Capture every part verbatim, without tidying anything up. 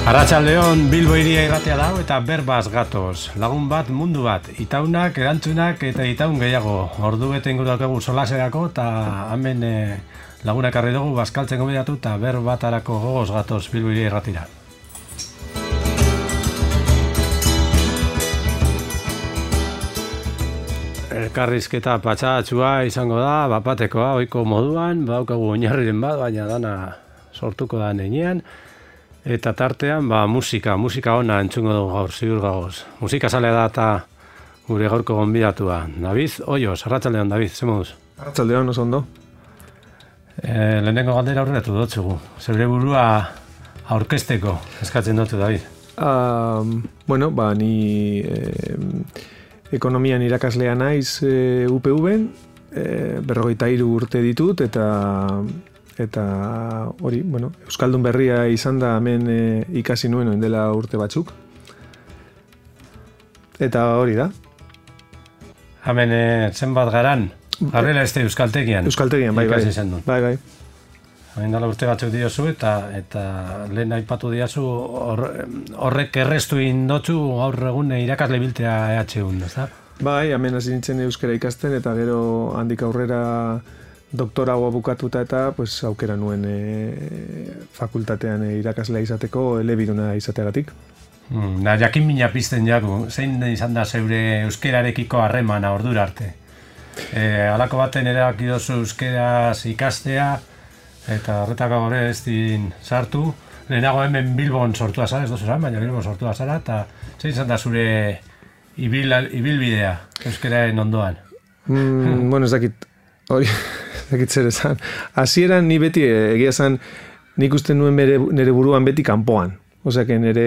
Arratsaldeon, Bilbo hiria irratia dago eta berbaz gatoz. Lagun bat, mundu bat, itaunak, erantzunak eta itaun gehiago. Ordu bete inguru daukagu solaserako eta hemen e, lagunak arri dugu bazkaltzen gomendatu eta berbatarako gogoz gatoz Bilbo hiria irratira. Elkarrizketa patxadatxua izango da, bapatekoa, ohiko moduan, badaukagu oinarriren bat, baina dana sortuko da nenean. Eta tartean, ba, musika, musika ona entzungo dugu gaur, ziur gagoz. Musika zalea da eta gure gaurko gonbidatua. David, oioz, arratsaldeon, David, ze moduz? Arratsaldeon, oso ondo. E, lehenengo galdera aurreratu dutzugu. Zeure burua aurkezteko, eskatzen dut, David. Uh, bueno, ba, ni eh, ekonomian irakaslea naiz eh, U P V-en, eh, berrogeita hiru urte ditut, eta... eta hori, bueno, Euskaldun berria izan da hemen e, ikasi nuen oin dela urte batzuk. Eta hori da. Hemen e, zenbat garan, garrela este Euskaltegian. Euskaltegian, bai, bai. Bai, bai. Hemen dela urte batzuk diozu eta eta lehen aipatu diazu hor, horrek errestu indotzu gaur egun irakasle biltea E H Un, ezta? Bai, hemen hasi nintzen euskara ikasten eta gero handik aurrera doktoragoa bukatuta eta pues, aukera nuen e, fakultatean e, irakaslea izateko elebiduna izateagatik. Hmm, da, jakin mina pizten jaku, zein izan da zeure euskerarekiko harremana ordura arte? E, alako baten erabaki dozu euskeraz ikastea, eta horretako gore ez din sartu. Lehenago hemen Bilbon sortua zara, ez dozu zara, baina Bilbon sortua zara, eta zein izan da zure ibil, ibilbidea euskeraren ondoan? Mm, bueno, ez dakit, hori... Zakit zer esan. Hasieran ni beti egia esan nik uste nuen bere, nire buruan beti kanpoan. Osea, que nire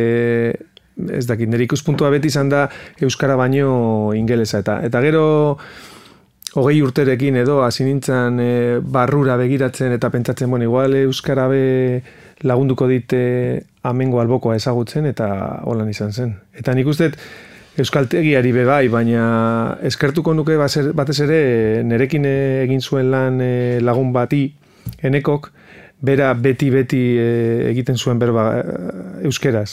ez dakit, nire ikuspuntua beti izan da euskara baino ingelesa eta eta gero hogei urterekin edo hasi nintzen e, barrura begiratzen eta pentsatzen, bueno, igual euskara be lagunduko dit amengo albokoa ezagutzen eta holan izan zen. Eta nik uste Euskaltegiari be bai, baina eskertuko nuke batez ere nerekin egin zuen lan lagun bati, Enekok, bera beti-beti egiten zuen berba euskeraz.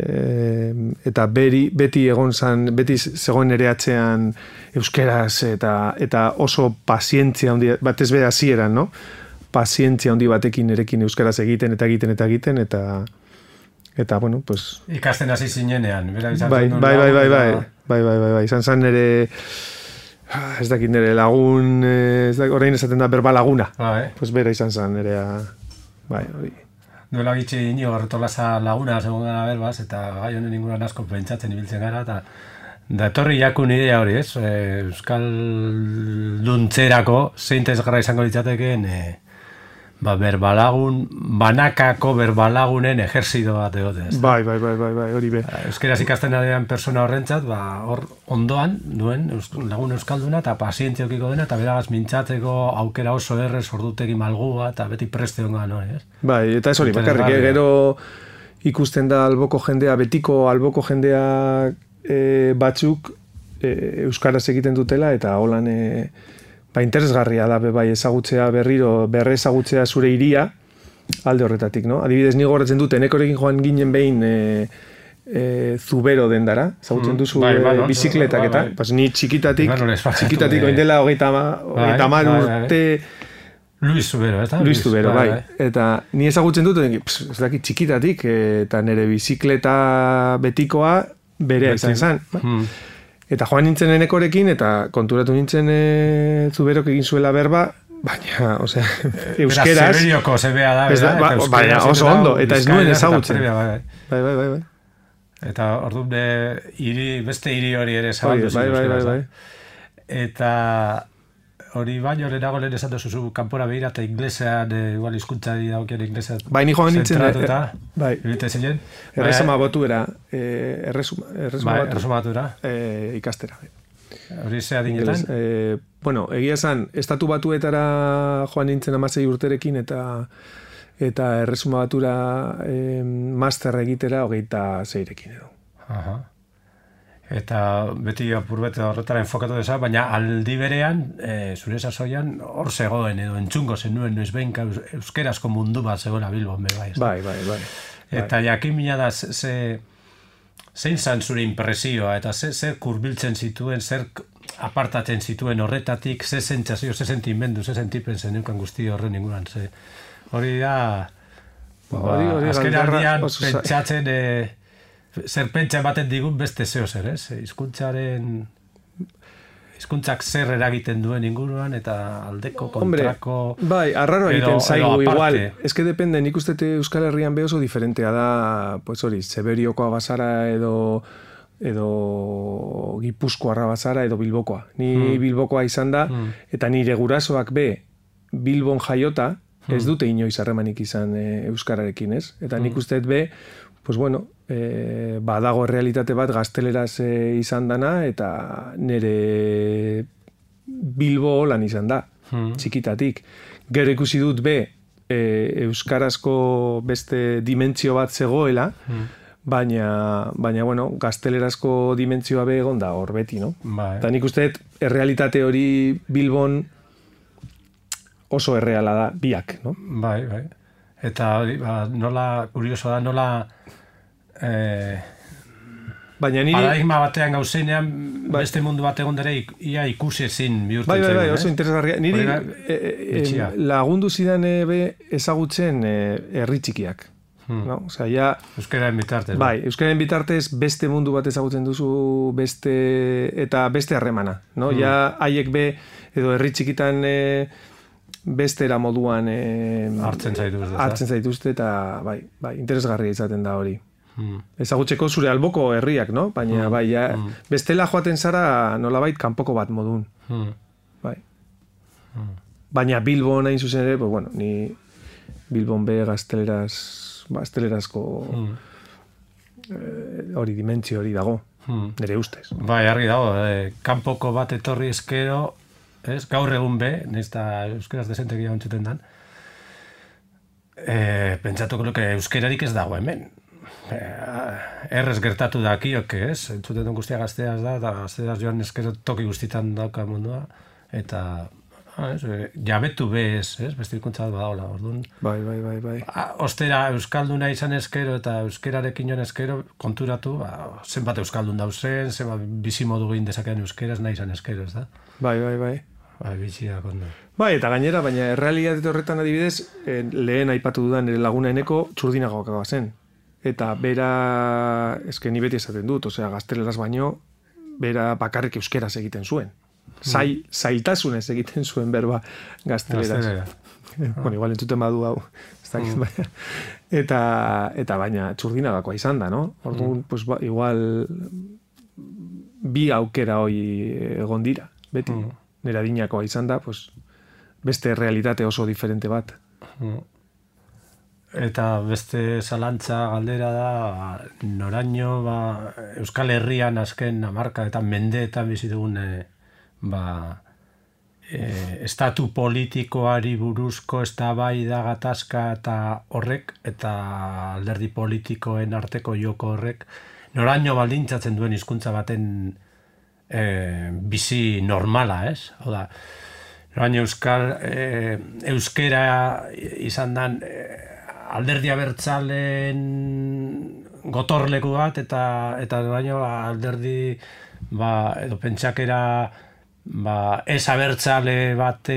Eta beri, beti egon zan, beti zegoen ere atzean euskeraz eta, eta oso pazientzia handi, batez be hasieran, no? Pazientzia handi batekin nerekin euskaraz egiten eta egiten eta egiten eta... Eta, bueno, pues... Ikasten hasi zinenean, bera izan bai, zen bai, bai, bai, bai, bai, bai, bai, bai, izan zen nire, ez dakit nire lagun, ez dakit, orain esaten da berba laguna. Ah, eh? Pues bera izan zen nire, bai, hori. Duela gitxe ino, Retolaza laguna, segun gara berbaz, eta gai honen inguruan asko pentsatzen ibiltzen gara, eta da etorri jakun idea hori, ez? Euskal duntzerako, zeintezgarra izango ditzatekeen, e, ba, berbalagun, banakako berbalagunen ejerzido bat egote. Bai, bai, bai, bai, bai, hori be. Euskeraz ikasten adean persona horrentzat, ba, hor ondoan duen lagun euskalduna eta pazientzia okiko dena, eta beragaz mintzatzeko aukera oso errez, ordutegi malgua, eta beti preste hongan hori, ez? Bai, eta ez hori, bakarrik, gero ikusten da alboko jendea, betiko alboko jendea e, batzuk e, euskaraz egiten dutela, eta holan... E, Ba, interesgarria da, bai, ezagutzea berriro, berre ezagutzea zure hiria alde horretatik, no? Adibidez, ni gogoratzen dute, Enekorekin joan ginen behin e, e, Zubero dendara, ezagutzen duzu bai, bai, e, bizikletak eta, bai, bai. Pues, ni txikitatik, Bueno, txikitatik oindela hogeita mar urte... Luis Zubero, ez da? Luis Zubero, bai. bai. Eta ni ezagutzen dute, ez dakit txikitatik, eta nire bizikleta betikoa berea izan zen. Hmm. Eta joan nintzen Enekorekin, eta konturatu nintzen e, Zuberok egin zuela berba, baina, osea, euskeraz... Bera, Zeberioko zebea da, bera, ba, eta baina oso ondo, eta ez nuen ezagutzen. Bai, bai, bai, bai. Eta orduan de hiri, beste hiri hori ere zabaldu bai, bai, bai, bai. Eta hori baino lehenago lehen esan duzu kanpora behira eta inglesean, igual hizkuntzari daukien inglesean. Bai, ni joan nintzen, bai, ibilite zinen. Erresuma botuera, erresuma batura ikastera. Hori ze adinetan? Eh, bueno, egia esan, estatu batuetara joan nintzen hamasei urterekin eta eta erresuma batura eh, master egitera hogeita zeirekin edo. Aha. Eta beti apurbete horretara enfokatu desa, baina aldi berean, e, zure sasoian, hor zegoen edo entzungo zenuen noiz behinka euskerazko mundu bat zegoela Bilbon be bai. Bai, bai, bai. Eta jakin mina da, ze, zein zan zure impresioa, eta ze, zer kurbiltzen zituen, zer apartatzen zituen horretatik, ze sentsazio, ze sentimendu, ze sentipen zeneukan guzti horren inguran, ze hori da, ba, azken aldian pentsatzen, e, zer pentsa ematen digun beste zeo zer, ez? Hizkuntzaren, hizkuntzak zer eragiten duen inguruan, eta aldeko, kontrako... Hombre, bai, arraro egiten zaigu, igual, ez que depende, nik uste Euskal Herrian beha oso diferentea da, pues hori, Zeberiokoa bazara edo edo Gipuzkoarra bazara edo Bilbokoa. Ni hmm. Bilbokoa izan da, hmm. eta nire gurasoak be Bilbon jaiota, ez dute inoiz harremanik izan e, euskararekin, ez? Eta nik uste be, pues bueno, e, badago realitate bat gazteleraz e, izan dana, eta nire Bilbo holan izan da, hmm. txikitatik. Gero ikusi dut be, e, euskarazko beste dimentsio bat zegoela, hmm. Baina, baina, bueno, gaztelerazko dimentsioa be egon da hor beti, no? Bai. Eta nik uste, errealitate hori Bilbon oso erreala da, biak, no? Bai, bai. Eta hori, ba, nola, kurioso da, nola... Eh, baina niri... Paradigma batean gauzenean, bai. Beste mundu bat egon dere, ia ikusi ezin bihurtzen bai, bai, bai, zen, oso interesgarria. Niri e, e, e, lagundu zidan be ezagutzen herri txikiak. Hmm. No? Osea, ja, Euskararen bitartez. Bai, Euskararen bitartez beste mundu bat ezagutzen duzu, beste eta beste harremana, no? Hmm. Ja haiek be edo herri txikitan e, beste era moduan e, hartzen zaituzte. Hartzen zaituzte eta bai, bai, interesgarria izaten da hori. Hmm. Ezagutzeko zure alboko herriak, no? Baina hmm. bai, ja, hmm. bestela joaten zara nolabait kanpoko bat modun. Hmm. Bai. Hmm. Baina Bilbon hain zuzen ere, pues bueno, ni Bilbon be gazteleraz gaztelerazko hmm. eh, hori dimentsio hori dago, hmm. nire ustez. Bai, argi dago, eh, kanpoko bat etorri eskero, ez, gaur egun be, nizta euskeraz desentek ia ontzuten dan, eh, pentsatuko luke euskerarik ez dago hemen. Eh, errez gertatu da akiok, ez? Entzuten duen guztia gazteaz da, eta gazteaz joan eskero toki guztitan dauka mundua, eta... Ah, ez, jabetu bez, ez? Beste hizkuntza bat badaola, orduan. Bai, bai, bai, bai. Ostera euskalduna izan eskero eta euskerarekin joan eskero konturatu, ba, zenbat euskaldun dauzen, zenbat bizimodu egin dezakean euskeraz nahi izan eskero, ez da? Bai, bai, bai. Bai, bitxia kondo. Bai, eta gainera, baina errealitate horretan adibidez, eh, lehen aipatu dudan nire laguna eneko txurdinagoa zen. Eta bera, eske ni beti esaten dut, osea, gazteleraz baino, bera bakarrik euskeraz egiten zuen. Zai, zailtasunez egiten zuen berba gazteleraz. Gaztelera. Bueno, igual entzuten badu hau. Mm. Eta, eta baina txurdinagakoa izan da, no? Orduan, mm. pues, ba, igual bi aukera hoi egon dira, beti. Mm. Nera dinakoa izan da, pues, beste realitate oso diferente bat. Mm. Eta beste zalantza galdera da, noraino, ba, Euskal Herrian azken hamarka eta mendeetan bizi dugun ba, e, estatu politikoari buruzko eztabaida gatazka eta horrek, eta alderdi politikoen arteko joko horrek, noraino baldintzatzen duen hizkuntza baten e, bizi normala, ez? Oda, noraino euskal, e, euskera izan dan e, alderdi abertzaleen gotorleku bat, eta, eta noraino alderdi ba, edo pentsakera ba, ez abertzale bate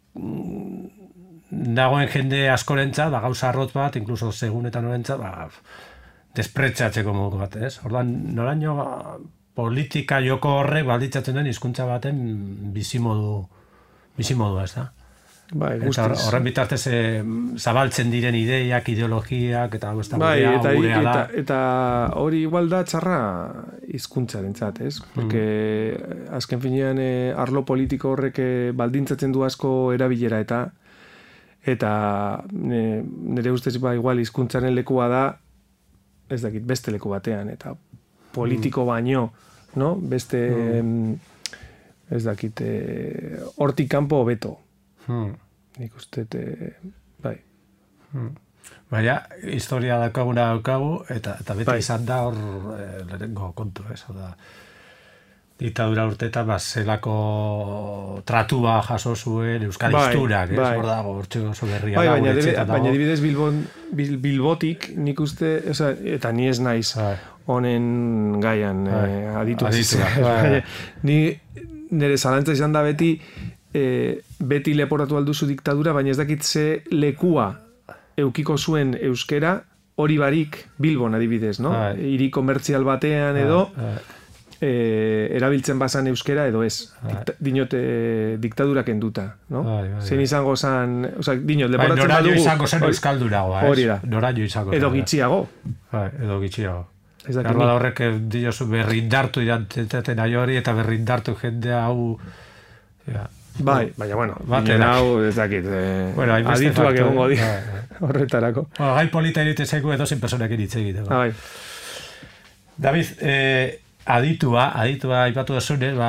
dagoen jende askorentzat, ba, gauza arrotz bat, inkluso segunetan norentzat, ba, despretxatzeko modu bat, ez? Orduan, noraino ba, politika joko horrek balditzatzen den hizkuntza baten bizimodu, bizimodua, ez da? Bai, eta horren bitartez e, zabaltzen diren ideiak, ideologiak, eta hau ez da bai, gurea, eta, gurea da. Eta, eta hori igual da txarra hizkuntzarentzat, ez? Porque mm. azken finean eh, arlo politiko horrek eh, baldintzatzen du asko erabilera eta eta ne, nire ustez ba igual hizkuntzaren lekua da ez dakit beste leku batean eta politiko mm. baino, no? Beste mm. ez dakit hortik eh, kanpo hobeto. Hmm. Nik uste, te, bai. Hmm. Baina, historia daukaguna daukagu, eta, eta beti bai. Izan da hor e, lehenengo kontu, ez? Da, diktadura urteetan ba, zelako tratua jaso zuen Euskal Bai, Histurak, ez? bai. Hor dago, hortxe oso berria Bai, da, baina, gure dibe- etxeetan baina dago. dibidez Bilbon, Bil, Bilbotik nik uste, oza, eta ni ez naiz Bai. honen gaian Bai. eh, aditu. Aditua, ez. bai. Baina, ni nire zalantza izan da beti eh, beti leporatu alduzu diktadura, baina ez dakit ze lekua eukiko zuen euskera hori barik Bilbon adibidez, no? Bai. Hiri komertzial batean edo Bai. eh, erabiltzen bazan euskera edo ez. Dikta, dinot eh, diktadura kenduta, no? Bai, bai, Zein bai. izango zan, oza, dinot, Bai, leporatzen noraino badugu. izango zen hori- euskalduragoa, ez? Hori da. Noraino izango zen. Edo gitxiago. Bai, edo gitxiago. Ez dakit Garba nik. da horrek eh, diozu berrindartu iranteten aio hori eta berrindartu jendea hau... Ja. Bai, baina bueno, Batera. ginen hau ez dakit, eh, Bueno, hainbeste adituak faktore. egongo di Bai, bai. horretarako. Bueno, gai polita irite zaigu edozein personekin hitz egiteko. Ah, bai. David, eh, aditua, aditua aipatu duzune, ba,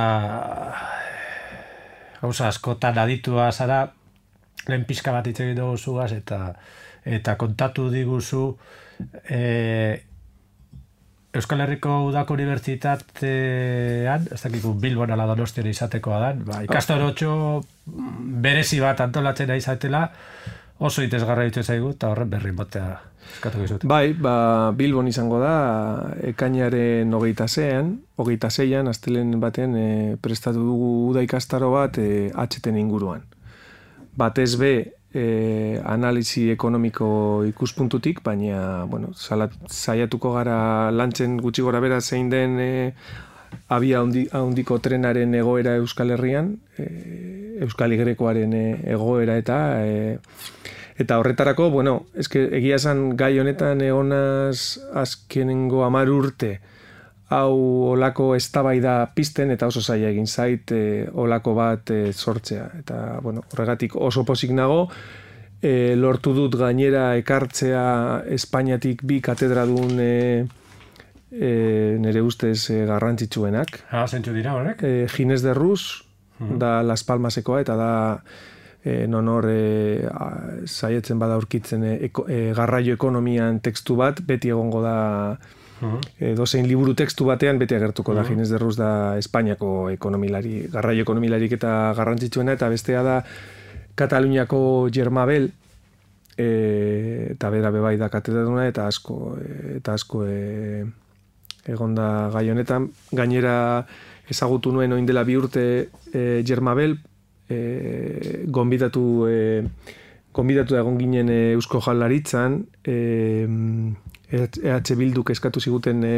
gauza askotan aditua zara, lehen pixka bat hitz egin dugu zugaz, eta, eta kontatu diguzu, eh, Euskal Herriko Udako Unibertsitatean, ez dakiku Bilbon ala Donostian izatekoa dan, ba, ikastorotxo berezi bat antolatzen ari zatela, oso itezgarra ditu zaigu, eta horren berri batea eskatu gizut. Bai, ba, Bilbon izango da, ekainaren hogeita zeian, hogeita zeian, astelen batean e, prestatu dugu uda ikastaro bat e, H T inguruan. Batez be, e, analisi ekonomiko ikuspuntutik, baina, bueno, salat, saiatuko gara lantzen gutxi gora bera zein den e, abia handi, handiko trenaren egoera Euskal Herrian, e, Euskal Igrekoaren e, egoera eta e, eta horretarako, bueno, eske egia esan gai honetan egonaz azkenengo hamar urte hau olako eztabaida pizten eta oso zaila egin zait e, olako bat e, sortzea. Eta, bueno, horregatik oso pozik nago, e, lortu dut gainera ekartzea Espainiatik bi katedradun e, e, nire ustez e, garrantzitsuenak. Ah, zentzu dira horrek? E, Ginés de Rus, da Las Palmasekoa, eta da e, nonor e, a, saietzen bada aurkitzen e, eko, e, garraio ekonomian tekstu bat, beti egongo da e, dozein liburu tekstu batean, beti agertuko da Ginés de Rus da Espainiako ekonomilari, garraio ekonomilarik eta garrantzitsuena, eta bestea da Kataluniako Germabel, e, eta bera bebai da katedraduna, eta asko, e, eta asko e, egonda gai honetan. Gainera ezagutu nuen oin dela bi urte e, Germabel, e, gonbidatu e, gonbidatu egon ginen e, Eusko Jaurlaritzan, e, E H Bilduk eskatu ziguten e,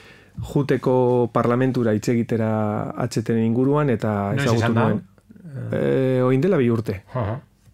juteko parlamentura hitz egitera H T inguruan, eta ezagutu nuen. E, oin dela bi urte. Aha.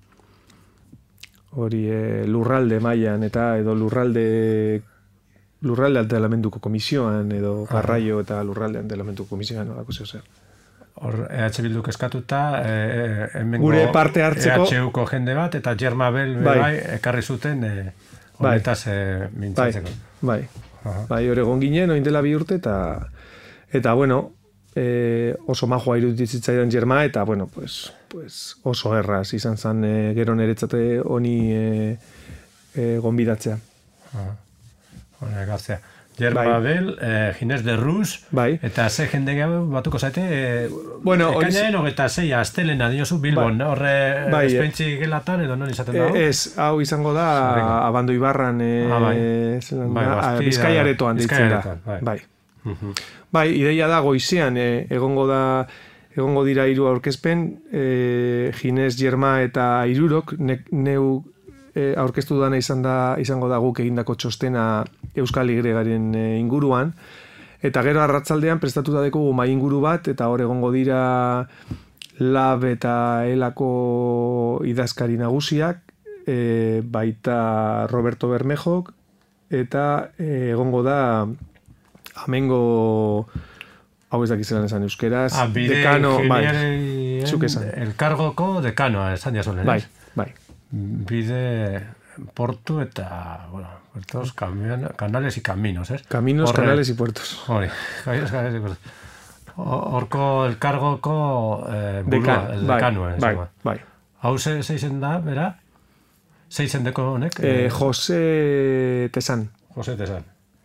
Hori e, lurralde mailan eta edo lurralde lurralde antolamenduko komisioan edo garraio eta lurralde antolamenduko komisioan olako zeo zer. Hor, E H Bilduk eskatuta, e, hemengo Gure parte hartzeko- E H Uko jende bat, eta Germabel Bai. bai, ekarri zuten e, honetaz e, Bai, mintzatzeko. bai. Aha. Bai, hor egon ginen, oin dela bi urte, eta eta bueno, e, oso majoa irudizitzaidan Germa, eta bueno, pues, pues oso erraz izan zen e, gero niretzate honi e, e, gonbidatzea. Hone, gaztea. Germabel, eh, Ginés de Rus, Bai. eta ze jende gehiago batuko zaite, eh, Bueno, hori- ekainaren hogeita zeia, astelena diozu Bilbon, Bai. horre Bai, espentsi gelatan edo non izaten da? E, ez, hau izango da Zarriko. Abando Ibarran e, Ah, bai. zelan Bai, da, Bastida, Bizkaiaretoan deitzen da. Bizkaiaretoan, bai. Bai. Mhm. Bai, ideia da goizean e, egongo da egongo dira hiru aurkezpen, e, Ginés, Germa eta Hirurok, ne, neu e, aurkeztu dana izan da, izango da guk egindako txostena Euskal Igregaren e, inguruan, eta gero arratzaldean prestatuta dekogu mai inguru bat, eta hor egongo dira Lab eta Elako idazkari nagusiak, e, baita Roberto Bermejok, eta e, egongo da amengo hau ez dakizelan esan euskeraz, Ah, bide dekano, bai, ingenierin zuk esan. elkargoko dekanoa esan jazunen, bai, ez? bai. Bide portu eta, bueno, puertos, camion, canales y caminos, ez? Caminos, Horre- canales y puertos. Hori, caminos, canales y puertos. Ho- Horko elkargoko eh, burua, Dekan, el bai, dekanoa, bai, esango. bai. Hau ze, ze izen da, bera? Ze izen deko honek? Eh, Jose Tesan, Jose Tesan. bai.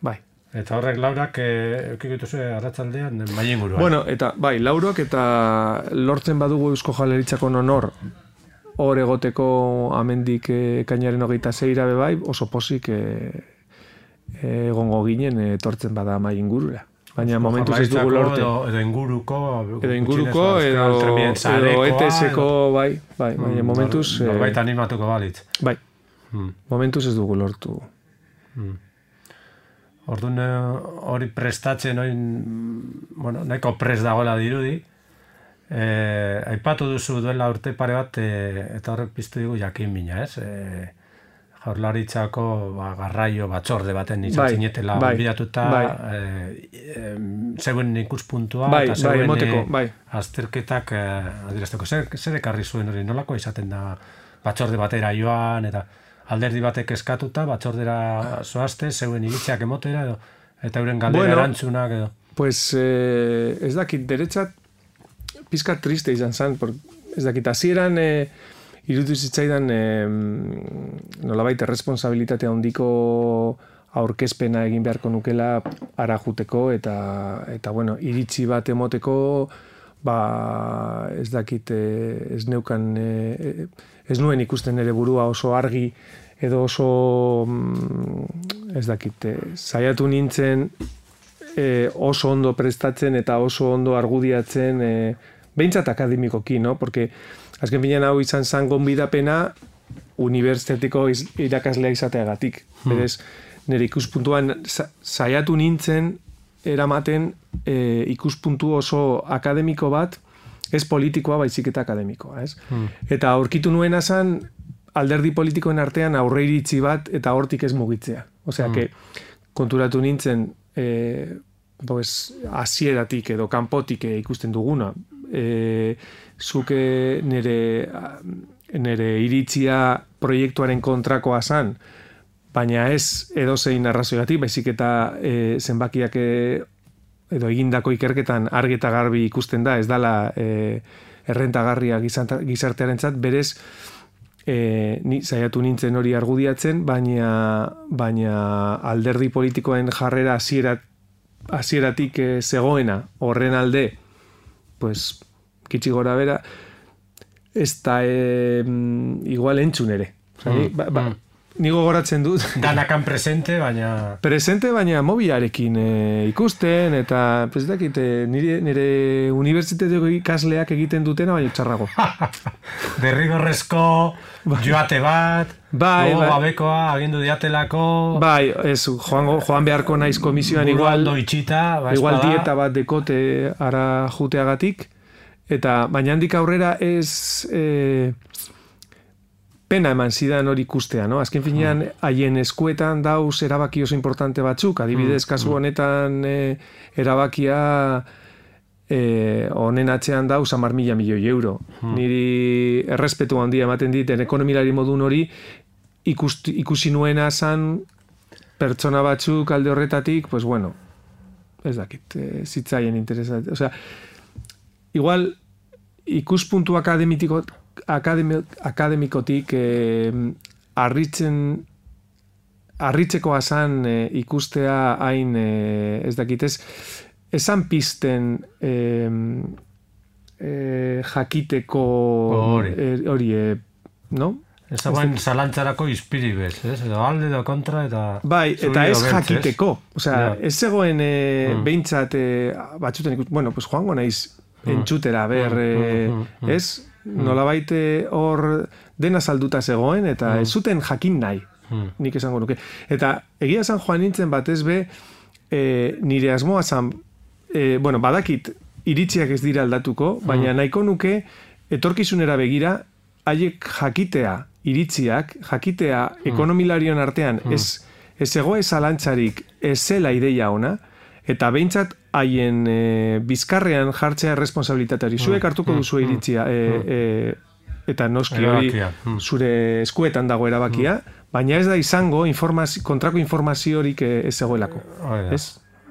Eta horrek Laurak eukiko dituzu arratsaldean Mainguruan. Bueno, eta bai, Laurok eta lortzen badugu Eusko Jaurlaritzako honor hor egoteko amendik ekainaren hogeita seira be bai, oso pozik egongo ginen etortzen bada Maingurura. Baina momentuz ez dugu lortu. Edo, edo inguruko, edo inguruko, edo, edo E T S-ko, bai, bai, baina momentuz... Norbait animatuko balitz. Bai, hmm. momentuz ez dugu lortu. Hmm. Orduan hori prestatzen, oin, bueno, nahiko prest dagoela dirudi. Eh, aipatu duzu duela urte pare bat, eh, eta horrek piztu digu jakin mina, ez? Eh, Jaurlaritzako ba, garraio batzorde baten izan bai, zinetela bai, bilatuta, bai. eh, zeuen ikuspuntua, bai, eta zeuen bai, moteko, bai. azterketak eh, adirazteko. Zer, zer ekarri zuen hori, nolako izaten da batzorde batera joan, eta alderdi batek eskatuta, batzordera zoazte, zeuen iritziak emotera, edo, eta euren galdera bueno, erantzunak, edo. Pues, eh, ez dakit, deretzat, pizka triste izan zen, por, ez dakit, hasieran... Eh, irutu zitzaidan eh, nolabait erresponsabilitate handiko aurkezpena egin beharko nukela ara juteko eta eta bueno, iritzi bat emoteko ba ez dakit eh, ez neukan eh, ez nuen ikusten ere burua oso argi edo oso mm, ez dakit eh, saiatu nintzen eh, oso ondo prestatzen eta oso ondo argudiatzen eh, behintzat akademikoki, no? Porque azken finean hau izan zan gonbidapena unibertsitateko irakaslea izateagatik. Hmm. Berez, nire ikuspuntuan saiatu nintzen eramaten e, ikuspuntu oso akademiko bat, ez politikoa baizik eta akademikoa. Ez? Hmm. Eta aurkitu nuena zan alderdi politikoen artean aurre iritzi bat eta hortik ez mugitzea. Osea, hmm. que konturatu nintzen e, pues, hasieratik edo kanpotik ikusten duguna. E, zuke nire, nire iritzia proiektuaren kontrakoa zan, baina ez edozein arrazoigatik, baizik eta e, zenbakiak e, edo egindako ikerketan argi eta garbi ikusten da, ez dala e, errentagarria gizartearentzat, berez e, ni, saiatu nintzen hori argudiatzen, baina, baina alderdi politikoen jarrera hasierat, hasieratik e, zegoena horren alde, pues, kitsi gora bera, ez da e, igual entzun ere. Osa, mm, ba, ba, mm. Nigo goratzen dut. Danakan presente, baina... Presente, baina mobilarekin e, ikusten, eta, pues, dakit, nire, nire unibertsitateko ikasleak egiten dutena, baina txarrago. Derrigorrezko joate bat, bai, gogo bai. Gabekoa, agindu diatelako... Bai, ez, joan, joan beharko naiz komisioan igual... Itxita, ba, igual dieta bat dekote ara juteagatik, eta baina handik aurrera ez... E, pena eman zidan hori ikustea, no? Azken finean, haien mm. eskuetan dauz erabaki oso importante batzuk, adibidez, kasu honetan e, erabakia e, honen atzean dauz hamar mila milioi euro. Mm. Niri errespetu handia ematen diten ekonomilari modun hori ikusti, ikusi nuena zan pertsona batzuk alde horretatik, pues bueno, ez dakit, e, zitzaien interesat. O sea, igual ikuspuntu akademitiko Akademi, akademikotik eh, arritzen arritzekoa zan eh, ikustea hain eh, ez dakitez esan pisten eh, eh, jakiteko hori eh, no? Ez dagoen zalantzarako izpiri bez, ez? Edo alde edo kontra eta... Bai, eta ez jakiteko. Osea, yeah. ez zegoen eh, mm. behintzat eh, batzuten ikusten, bueno, pues joango naiz mm. entxutera, ber, eh, mm, mm, mm. ez? Nolabait hor dena salduta zegoen eta mm. ez zuten jakin nahi, mm. nik esango nuke. Eta egia zan joan nintzen batez be, e, nire asmoa zan, e, bueno, badakit iritziak ez dira aldatuko, baina mm. nahiko nuke etorkizunera begira, haiek jakitea iritziak, jakitea mm. ekonomilarion artean mm. ez, ez egoe zalantzarik ez zela ideia ona, eta behintzat haien e, bizkarrean jartzea responsabilitateari. Zuek hartuko duzu iritzia e, e, eta noski hori zure eskuetan dago erabakia, baina ez da izango informazio, kontrako informaziorik ez zegoelako. Ez?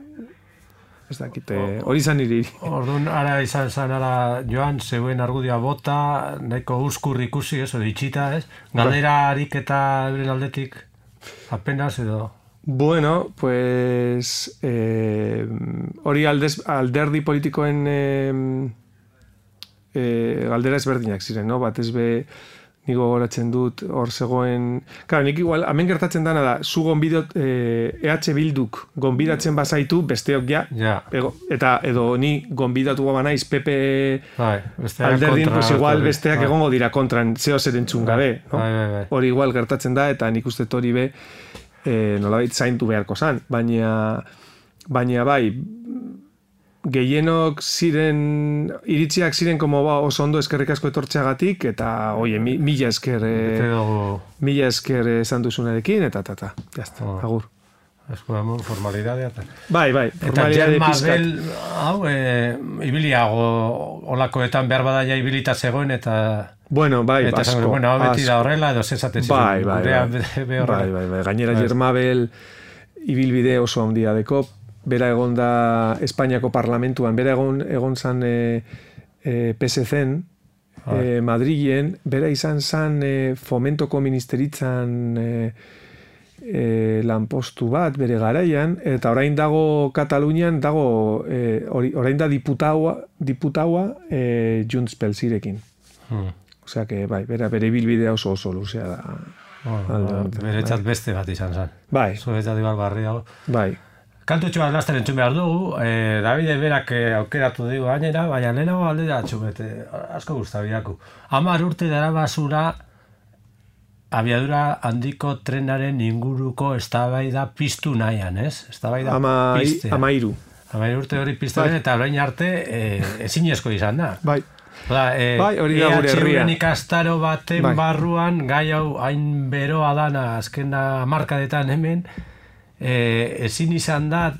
Ez dakite, hori izan niri. Orduan, ara izan zan, ara joan, zeuen argudia bota, nahiko uzkur ikusi, ez, edo itxita, ez? Galdera harik eta euren aldetik apenas edo... Bueno, pues eh, hori aldez, alderdi politikoen eh, eh, galdera ezberdinak ziren, no? Bat ez be, nigo goratzen dut, hor zegoen... Claro, nik igual, hemen gertatzen dana da, zu gonbidot, eh, E H Bilduk gonbidatzen bazaitu, besteok ja, ja. Ego, eta edo ni gonbidatu banaiz P P bai, alderdin, pues igual besteak bai. Egongo dira kontran, zeo zer entzun gabe, no? Bai, bai, bai. Hori igual gertatzen da, eta nik uste hori be, eh, nolabait zaintu beharko zan, baina, baina bai, gehienok ziren, iritziak ziren como ba, oso ondo eskerrik asko etortzeagatik, eta oie, mi, mila esker eh, mila esker esan duzunarekin, eta eta eta, jazta, oh. Agur. Eskudamu, formalidadea. Bai, bai, formalidade pizkat. Hau, e, ibiliago olakoetan behar badaia ibilita zegoen, eta... Bueno, bai, eta asko. Bueno, hau beti da horrela, edo zezaten ziren. Bai, bai, bai. Be, bai, bai, bai. Gainera bai. Jermabel ibilbide oso handia deko, bera egon da Espainiako parlamentuan, bera egon, egon zan e, e, P S C-en, e, Madrilen, bera izan zan e, fomentoko ministeritzan... E, E, lanpostu bat bere garaian, eta orain dago Katalunian dago e, orain da diputaua diputaua e, Junts pel Sirekin. Hmm. Osea que bai, bere bere bilbidea oso oso luzea da. Oh, oh, beretzat beste bat izan zen. Bai. Zuetzat igual barriago. Bai. Kantutxo bat laster entzun behar dugu, eh, Davide berak aukeratu dugu gainera, baina lehenago aldera atxumete, asko gustabiaku. Hamar urte dara basura abiadura handiko trenaren inguruko eztabaida piztu nahian, ez? Eztabaida Ama, piztea. Amairu. Amairu urte hori piztearen, bai. Eta orain arte e, ezinezko izan da. Bai. Oda, e, bai, hori da gure herria. E H ikastaro baten bai. Barruan, gai hau hain beroa dana azkena markadetan hemen, e, ezin izan da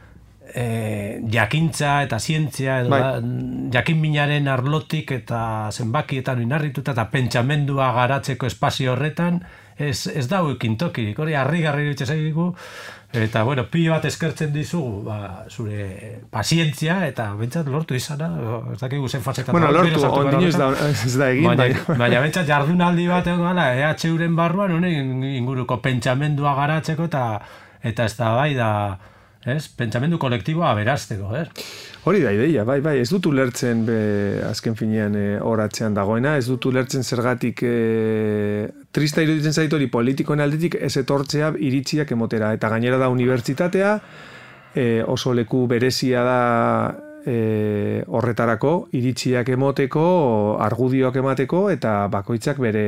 e, jakintza eta zientzia, edo bai. Da, jakin minaren arlotik eta zenbakietan oinarrituta eta pentsamendua garatzeko espazio horretan, ez, ez da huekin tokirik, hori harrigarri dutxe zaigu, eta bueno, pilo bat eskertzen dizugu, ba, zure pazientzia, eta bentsat lortu izana, ez dakigu zen fasetan. Bueno, lortu, ondino ez da, ez da egin. Baina, baina bentsat jardunaldi bat egon gala, E H uren barruan, honen inguruko pentsamendua garatzeko, eta eta ez da bai da, ez? Pentsamendu kolektiboa aberasteko, ez? Hori da ideia, bai, bai, ez dut ulertzen be, azken finean e, horatzean dagoena, ez dut ulertzen zergatik e, trista iruditzen zaitu hori politikoen aldetik ez etortzea iritziak emotera, eta gainera da unibertsitatea, e, oso leku berezia da e, horretarako, iritziak emoteko, argudioak emateko, eta bakoitzak bere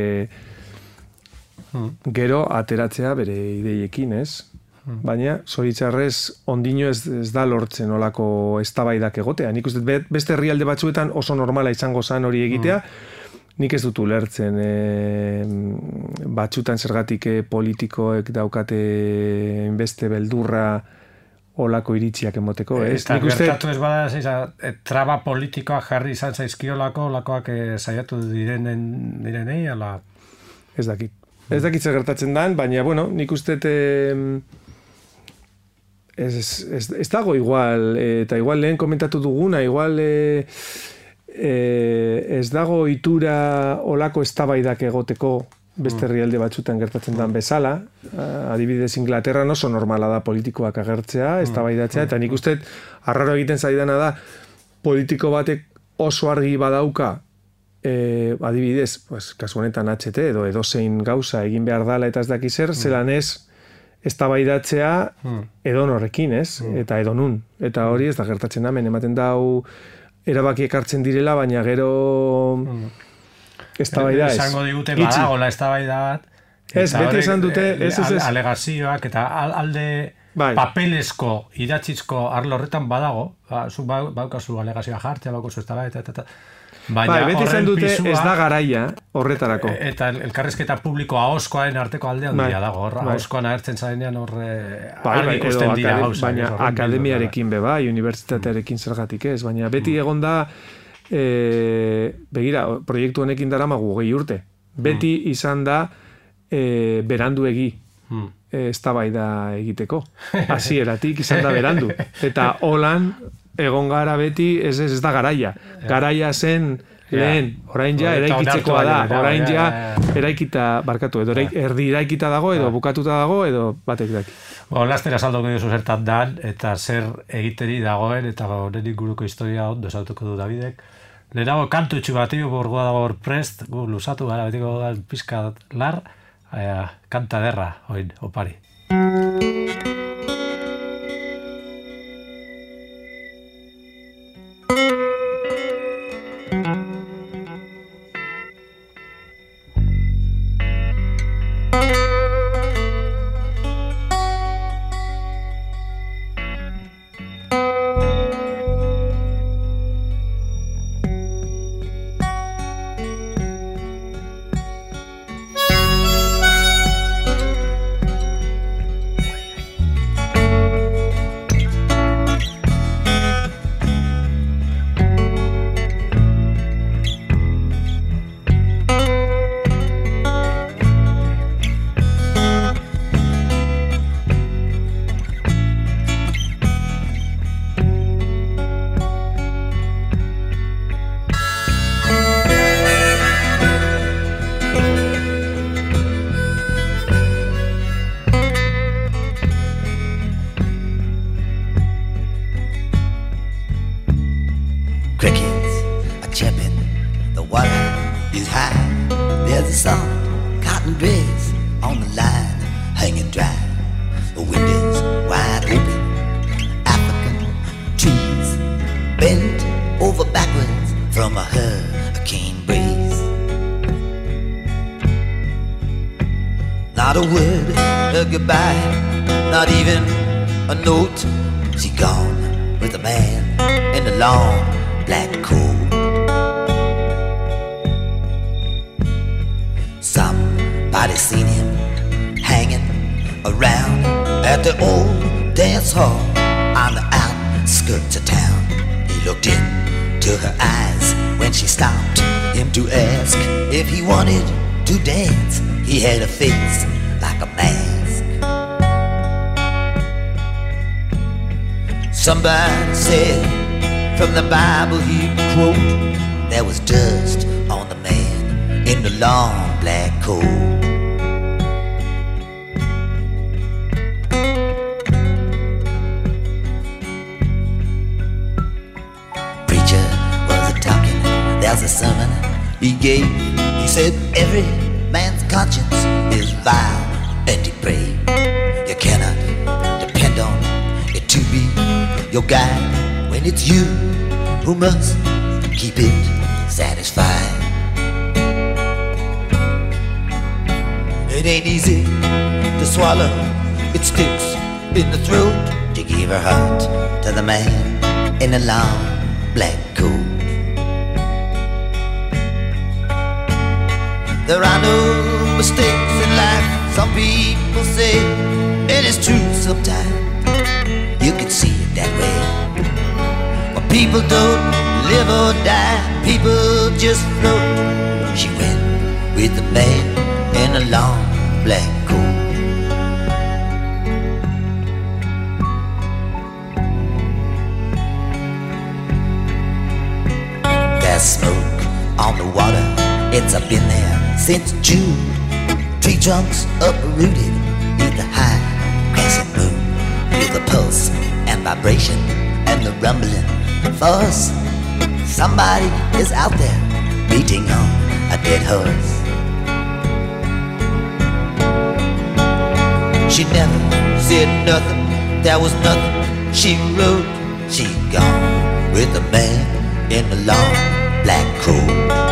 gero ateratzea bere ideiekin, ez? Baina, zoritzarrez, ondino ez, ez da lortzen olako eztabaidak egotea. Nik uste beste herrialde batzuetan oso normala izango zen hori egitea, nik ez dut ulertzen e, batzutan zergatik politikoek daukate beste beldurra olako iritziak emoteko. Ez? Eta nik uste... gertatu ez bada, zeiza, e, traba politikoak jarri izan zaizkiolako, olakoak e, saiatu direnen, direnei, ala... Ez dakit. Ez dakit zer gertatzen dan, baina, bueno, nik uste... E, Ez, ez, ez dago igual, eta igual lehen komentatu duguna, igual e, e, ez dago itura olako eztabaidak egoteko beste herrialde batzutan gertatzen dan bezala. Adibidez, Inglaterran oso normala da politikoak agertzea, eztabaidatzea, eta nik uste arraro egiten zaidana da politiko batek oso argi badauka, e, adibidez, pues, kasu honetan H T edo edozein gauza egin behar dala eta ez daki zer, zelan ez eztabaidatzea edonorrekin, ez? Eta edonun. Eta hori ez da gertatzen da, men ematen dau erabaki ekartzen direla, baina gero eztabaida ez. Esango digute badagola eztabaida bat. Ez, beti esan dute, ez, ez, ez. Alegazioak eta alde bai. Papelezko, idatzizko arlo horretan badago, ba, zu baukazu alegazioa jartzea, baukazu eztabaida, eta, eta, baina bai, beti esan dute pisua, ez da garaia horretarako. Eta elkarrezketa publiko ahoskoaren arteko aldea handia dago. Hor, bai. Ahoskoan agertzen zarenean horre bai, argi ikusten bai, dira gauza. Baina akademiarekin be bai, unibertsitatearekin zergatik ez. Baina beti egon da, e, begira, proiektu honekin daramagu gehi urte. Beti izan da e, beranduegi hmm. eztabaida egiteko. Hasieratik izan da berandu. Eta holan egon gara beti, ez, ez, ez da garaia. Garaia zen lehen, orain ja eraikitzekoa da, orain ja eraikita barkatu, edo erdi eraikita dago, edo bukatuta dago, edo batek daki. Bo, lastera saldoko duzu zertan dan, eta zer egiteri dagoen, eta honen inguruko historia ondo esautuko du Davidek. Lehenago kantutxu bat, borgoa dago hor prest, gu lusatu gara, betiko pizka lar, kanta derra, oin, opari. Somebody said from the Bible he'd quote, there was dust on the man in the long black coat. Preacher was a-talking, there's a sermon he gave. He said every man's conscience is vile and depraved. You cannot depend on it to be your guide when it's you who must keep it satisfied. It ain't easy to swallow, it sticks in the throat to give her heart to the man in a long black coat. There are no mistakes in life, some people say, it is true sometimes. You can see it that way. But people don't live or die, people just float. She went with the man in a long black coat. There's smoke on the water, it's up in there since June. Tree trunks uprooted beneath the high crescent moon. Feel the pulse and vibration and the rumbling force. Somebody is out there beating on a dead horse. She never said nothing, there was nothing she wrote. She gone with the man in the long black coat.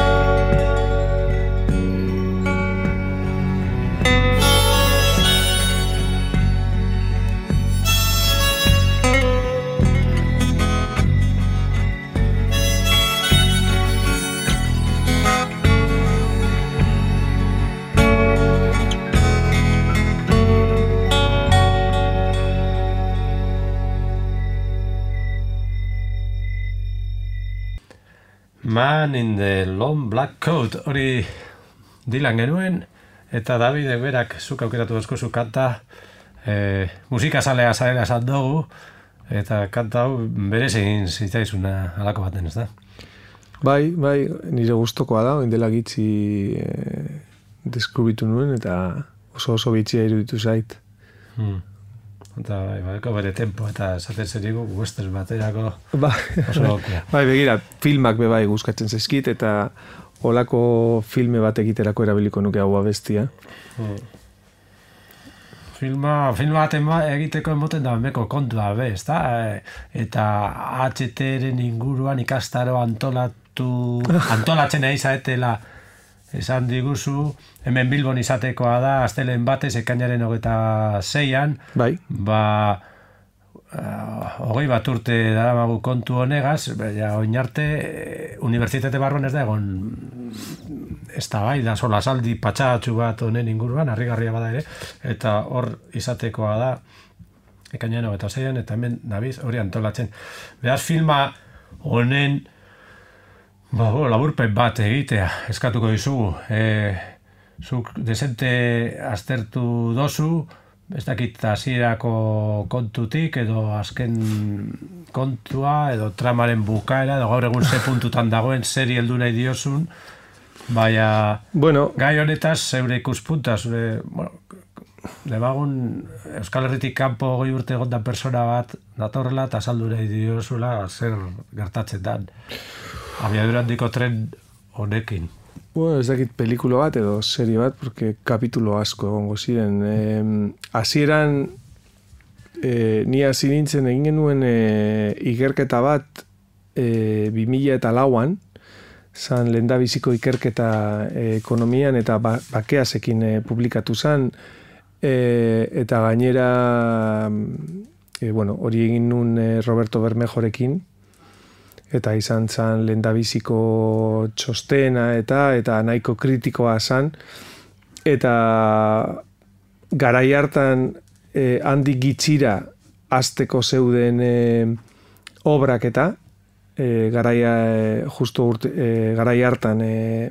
Man in the Long Black Coat, hori Dylan genuen, eta David berak zuk aukeratu dozkozu kanta, e, musikazalea zarela esan dugu, eta kanta hau berez egin zitzaizuna alako baten, ez da? Bai, bai, nire gustokoa da, oindela gitzi eh, deskrubitu nuen, eta oso oso bitxia iruditu zait. Hmm. Eta bai, badeko bere tempo, eta esaten zeriko western baterako Ba, oso okua. bai, begira, filmak be bai guskatzen zaizkit, eta olako filme bat egiterako erabiliko nuke hau abestia. Hmm. Filma, filma bat ema, egiteko emoten da meko kontua, be, ezta? Eta H T-ren inguruan ikastaro antolatu, antolatzen nahi zaetela esan diguzu, hemen Bilbon izatekoa da, astelen batez, ekainaren hogeita zeian, Bai. ba, uh, hogei bat urte daramagu kontu honegaz, baina oin arte, unibertsitate barruan ez da egon, ez da bai, da sola saldi patxatxu bat honen inguruan, harrigarria bada ere, eta hor izatekoa da, ekainaren hogeita zeian, eta hemen nabiz, hori antolatzen. Beraz, filma honen, Ba, bo, laburpen bat egitea, eskatuko dizugu. E, zuk desente aztertu dozu, ez dakit hasierako kontutik, edo azken kontua, edo tramaren bukaera, edo gaur egun ze puntutan dagoen, zeri heldu nahi diozun, baina bueno, gai honetaz, zeure ikuspunta, zure, bueno, demagun Euskal Herritik kanpo goi urte egondan persona bat datorrela, eta saldu nahi diozula zer gertatzen dan. Abiadura handiko tren honekin. Bueno, ez dakit pelikulo bat edo serie bat, porque kapitulo asko egongo ziren. Hasieran e, ni hasi nintzen egin genuen e, ikerketa bat e, bi mila eta lauan, zan lehendabiziko ikerketa e, ekonomian eta ba, bakeasekin e, publikatu zan, e, eta gainera e, bueno, hori egin nun e, Roberto Bermejorekin, eta izan zan lehendabiziko txostena eta eta nahiko kritikoa zan, eta garai hartan eh, handi gitxira azteko zeuden eh, obrak eta eh, garaia eh, justo urte, eh, garai hartan eh,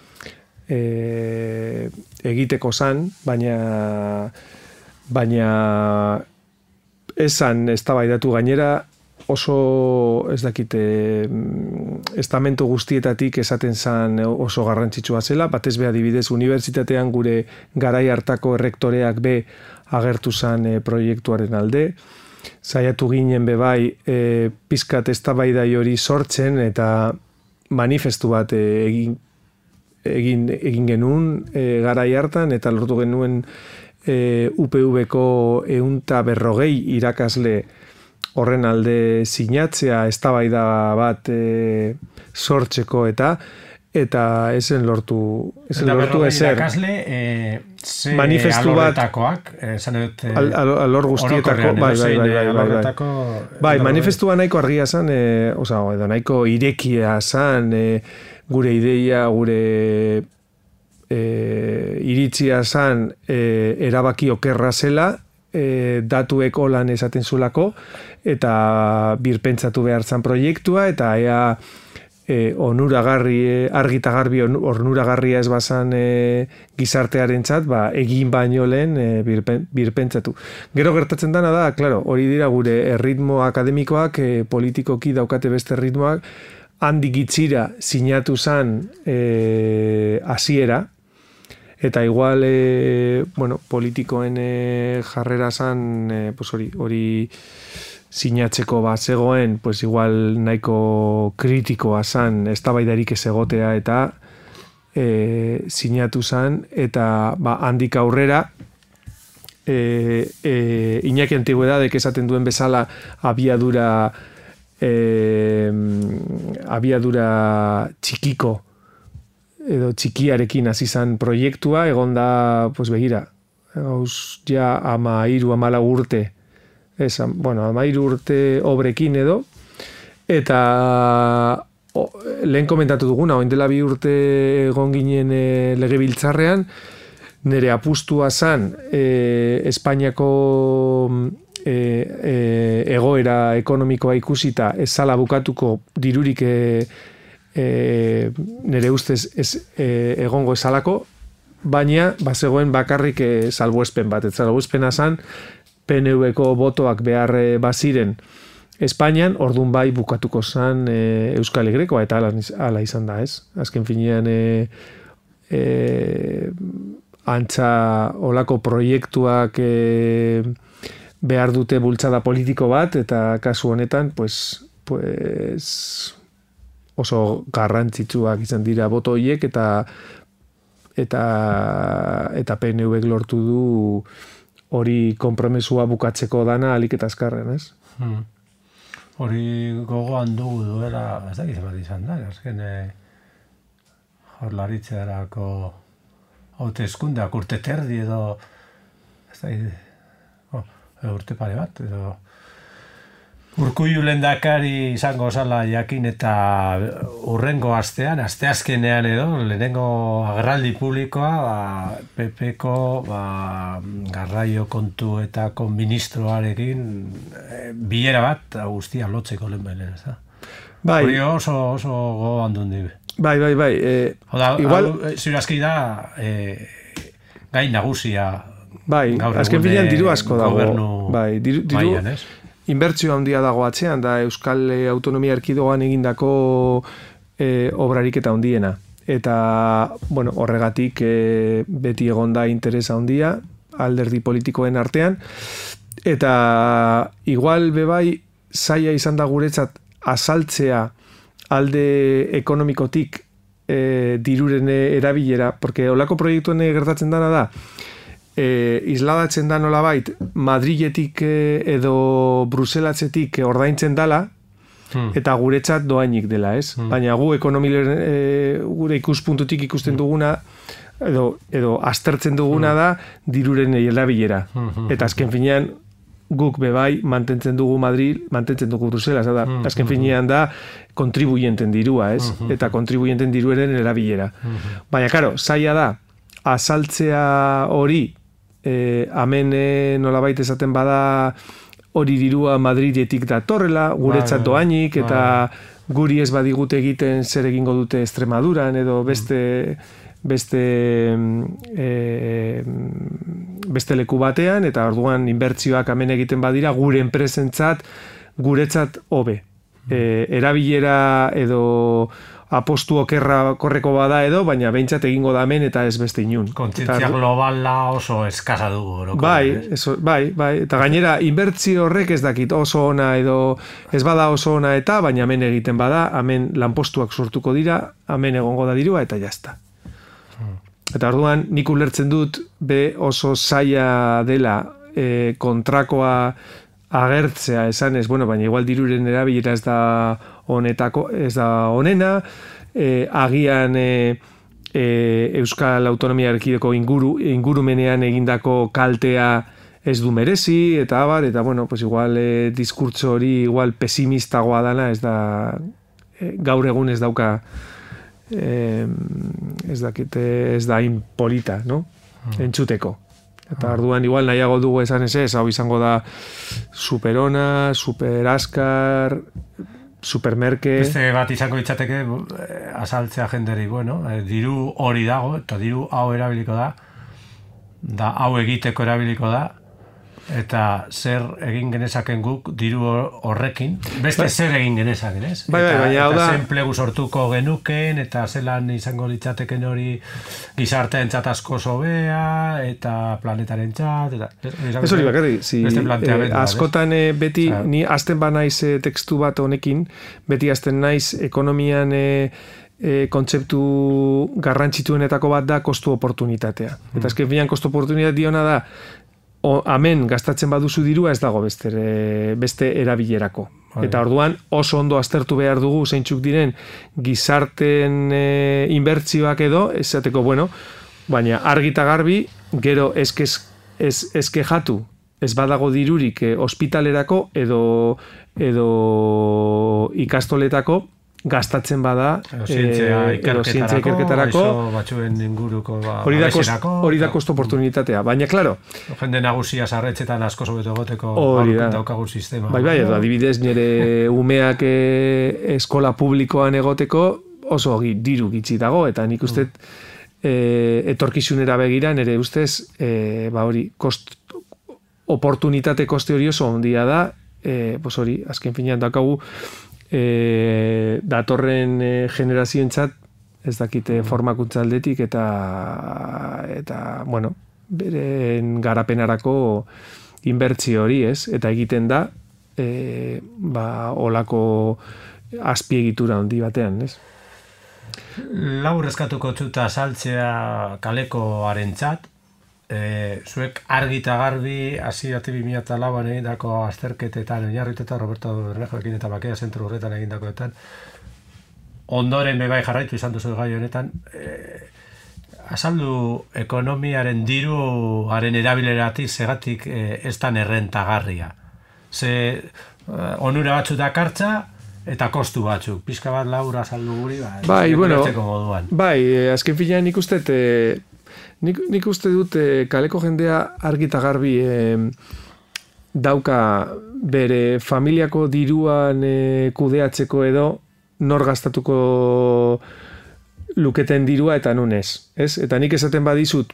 eh, egiteko zan, baina baina esan eztabaidatu gainera oso, ez dakite, estamentu guztietatik esaten zan oso garrantzitsua zela, batez be adibidez unibertsitatean gure garai hartako errektoreak be agertu zan e, proiektuaren alde, saiatu ginen be bai e, pizkat eztabaidai hori sortzen eta manifestu bat e, egin, egin, egin genuen e, garai hartan, eta lortu genuen e, U P V-ko ehunta berrogei irakasle horren alde sinatzea, eztabaida bat e, sortzeko eta eta esen lortu esen lortu ezer. Irakasle, e, ze manifestu alorretakoak, esan dut... E, al, al, alor guztietako, bai, bai, bai, bai, bai, bai. Bai, manifestua nahiko argia zan, e, oza, edo nahiko irekia zan, e, gure ideia, gure e, iritzia zan, e, erabaki okerra zela, E, datuek holan esaten zulako, eta birpentsatu behar zan proiektua, eta ea e, onuragarri, e, argita garbi onuragarria ez bazan e, gizartearentzat, ba, egin baino lehen e, birpen, birpentsatu. Gero gertatzen dana da, claro, hori dira gure erritmo akademikoak, e, politikoki daukate beste erritmoak, handi gitzira sinatu zan e, hasiera, eta igual, e, bueno, politikoen e, jarrera zan, e, pues hori, hori sinatzeko bat zegoen, pues igual nahiko kritikoa zan, eztabaidarik ez egotea eta e, sinatu zan, eta ba, handik aurrera, e, e, Iñaki Antigüedadek esaten duen bezala abiadura, e, abiadura txikiko, edo txikiarekin hasi zan proiektua, egon da, pues begira, gauz ja ama iru, amala urte, ez, bueno, ama iru urte obrekin edo, eta o, lehen komentatu duguna, oin dela bi urte egon ginen e, legebiltzarrean, nire apustua zan e, Espainiako e, e, egoera ekonomikoa ikusita ez zala bukatuko dirurik e, E, nire ustez ez, e, egongo esalako, baina bazegoen bakarrik e, salbuespen bat, ez salbuespena zan P N V-ko botoak behar e, baziren Espainian, ordun bai bukatuko zen e, Euskal Egrekoa, eta ala, ala izan da, ez? Azken finean, e, e, antza olako proiektuak e, behar dute bultzada politiko bat, eta kasu honetan, pues, pues, oso garrantzitsuak izan dira boto horiek, eta eta eta P N Vek lortu du hori konpromesua bukatzeko dana alik eta azkarren, ez? Hmm. Hori gogoan dugu duela, ez da gizan bat izan da, azken Jaurlaritzarako hauteskundeak urte terdi edo, ez da, oh, urte pare bat, edo Urkullu lehendakari izango zala jakin eta urrengo astean, asteazkenean edo, lehenengo agerraldi publikoa, ba, P Pko ba, garraio kontuetako ministroarekin e, bilera bat guztia lotzeko lehen behin, ez da? Bai. Hori oso, oso gogoan dundi. Bai, bai, bai. E, Oda, igual... zirazki da, e, gai nagusia. Bai, azken finean diru asko dago. Gobernu bai, diru, diru, maian, ez? Inbertsio handia dago atzean, da Euskal Autonomia Erkidegoan egindako e, obrarik eta handiena. Eta, bueno, horregatik e, beti egonda interesa handia, alderdi politikoen artean. Eta igual bebai zaila izan da guretzat azaltzea alde ekonomikotik e, diruren erabilera, porque olako proiektuen gertatzen dana da, E, isladatzen da nolabait Madriletik edo Bruselatzetik ordaintzen dala hmm. eta guretzat doainik dela, ez? Hmm. Baina gu ekonomilen e, gure ikuspuntutik ikusten duguna edo, edo aztertzen duguna hmm. da diruren erabilera. Hmm. Eta azken finean guk bebai mantentzen dugu Madrid, mantentzen dugu Bruselas, da, hmm. azken finean da kontribuyenten dirua, ez? Hmm. Eta kontribuyenten diruaren erabilera. Hmm. Baina, karo, zaila da azaltzea hori E, amen e, nolabait esaten bada hori dirua Madridetik datorrela, guretzat doainik, eta guri ez badigute egiten zer egingo dute Extremaduran, edo beste beste e, beste leku batean, eta orduan inbertsioak amen egiten badira, gure enpresentzat, guretzat hobe. E, erabilera edo apostu okerra korreko bada edo, baina behintzat egingo da hemen eta ez beste inun. Kontzientzia globala oso eskasa dugu. Oroko, bai, eso, bai, bai, eta gainera inbertsio horrek ez dakit oso ona edo ez bada oso ona eta, baina hemen egiten bada, hemen lanpostuak sortuko dira, hemen egongo da dirua eta jazta. Hmm. Eta orduan nik ulertzen dut be oso zaila dela e, kontrakoa agertzea esanez, bueno, baina igual diruren erabilera ez da honetako, ez da honena, e, agian e, e, Euskal Autonomia Erkideko inguru, ingurumenean egindako kaltea ez du merezi, eta abar, eta bueno, pues igual e, diskurtso hori igual pesimistagoa dana, ez da e, gaur egun ez dauka e, ez dakite, ez da impolita, no? Mm. Entzuteko. Eta arduan igual nahiago dugu esan ez ez, hau izango da superona, superaskar, supermerke... Beste bat izango ditzateke azaltzea jenderi, bueno, diru hori dago, eta diru hau erabiliko da, da hau egiteko erabiliko da, eta zer egin genezaken guk diru horrekin, beste ba, zer egin genezaken, ez? Bai, bai, baina hau da... Eta zen plegu sortuko genuken, eta zelan izango litzateken hori gizarteen txat asko sobea, eta planetaren txat, eta... Ez hori bakarri, si, eh, askotan eh, beti, Zara. Ni azten ba naiz eh, tekstu bat honekin, beti azten naiz ekonomian... Eh, E, kontzeptu garrantzituenetako bat da kostu oportunitatea. Mm. Eta azken finean kostu oportunitate diona da o, amen gastatzen baduzu dirua ez dago beste, beste erabilerako. Bai. Eta orduan oso ondo aztertu behar dugu zeintzuk diren gizarten e, inbertzioak edo, esateko bueno, baina argita garbi, gero eskez, ez, eskejatu, ez badago dirurik e, ospitalerako edo, edo ikastoletako, gastatzen bada zientzia eh, ikerketarako batzuen inguruko ba, hori da kostu hori da kostu oportunitatea, baina claro jende nagusia sarretxetan asko sobeto egoteko daukagun sistema. Bai, bai, edo adibidez nire umeak e, eskola publikoan egoteko oso diru gitxi dago, eta nik uste e, etorkizunera begira nire ustez e, ba hori kost oportunitate koste hori oso ondia da, e, pues hori, azken finean daukagu, e, datorren e, generazioentzat, ez dakite formakuntza aldetik, eta, eta, bueno, beren garapenarako inbertsio hori, ez? Eta egiten da, e, ba, olako azpiegitura handi batean, ez? Laur eskatuko txuta saltzea kalekoaren txat, e, zuek argi eta garbi, hasieratik bi mila lauan egindako azterketetan, oinarrituta Roberto Bermejoekin eta Bakea zentro horretan egindakoetan, ondoren bebai jarraitu izan duzu gai honetan, e, azaldu ekonomiaren diruaren erabileratik segatik e, ez dan errentagarria. Ze e, onura batzu dakartza, eta kostu batzuk, pizka bat laura azaldu guri, ba, bai, bueno, moduan. Bai, azken finean nik uste, e, nik, nik uste dut e, kaleko jendea argi eta garbi e, dauka bere familiako diruan e, kudeatzeko edo nor gastatuko luketen dirua eta nunez, ez? Eta nik esaten badizut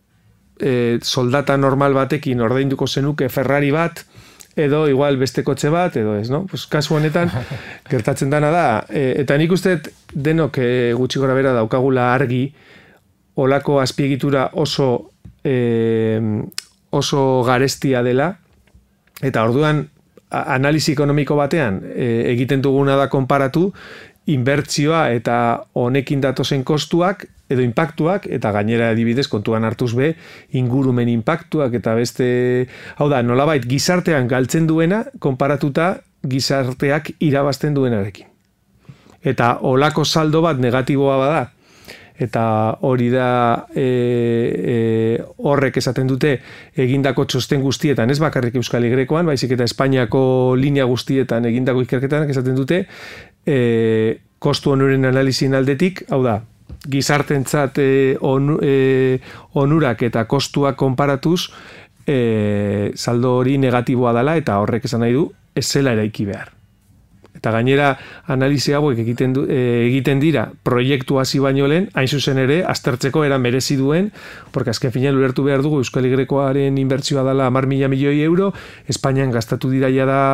e, soldata normal batekin ordainduko zenuke Ferrari bat, edo igual beste kotxe bat, edo ez, no? Pues kasu honetan, gertatzen dana da, e, eta nik uste denok e, gutxi gora bera daukagula argi, olako azpiegitura oso e, oso garestia dela, eta orduan analisi ekonomiko batean e, egiten duguna da konparatu, inbertsioa eta honekin datozen kostuak, edo impactuak, eta gainera adibidez kontuan hartuz be, ingurumen impactuak, eta beste, hau da, nolabait gizartean galtzen duena, konparatuta gizarteak irabazten duenarekin. Eta olako saldo bat negatiboa bada, eta hori da e, e, horrek esaten dute egindako txosten guztietan, ez bakarrik Euskal Igrekoan, baizik eta Espainiako linea guztietan egindako ikerketan esaten dute, e, kostu onuren analizien aldetik, hau da, gizartentzat e, on, e, onurak eta kostuak konparatuz e, saldo hori negatiboa dela eta horrek esan nahi du ez zela eraiki behar. Eta gainera analizi hauek egiten, du, e, egiten dira proiektu hasi baino lehen, hain zuzen ere, aztertzeko era merezi duen, porque azken finean ulertu behar dugu Euskal Igrekoaren inbertsioa dela hamar mila milioi euro, Espainian gastatu dira ja da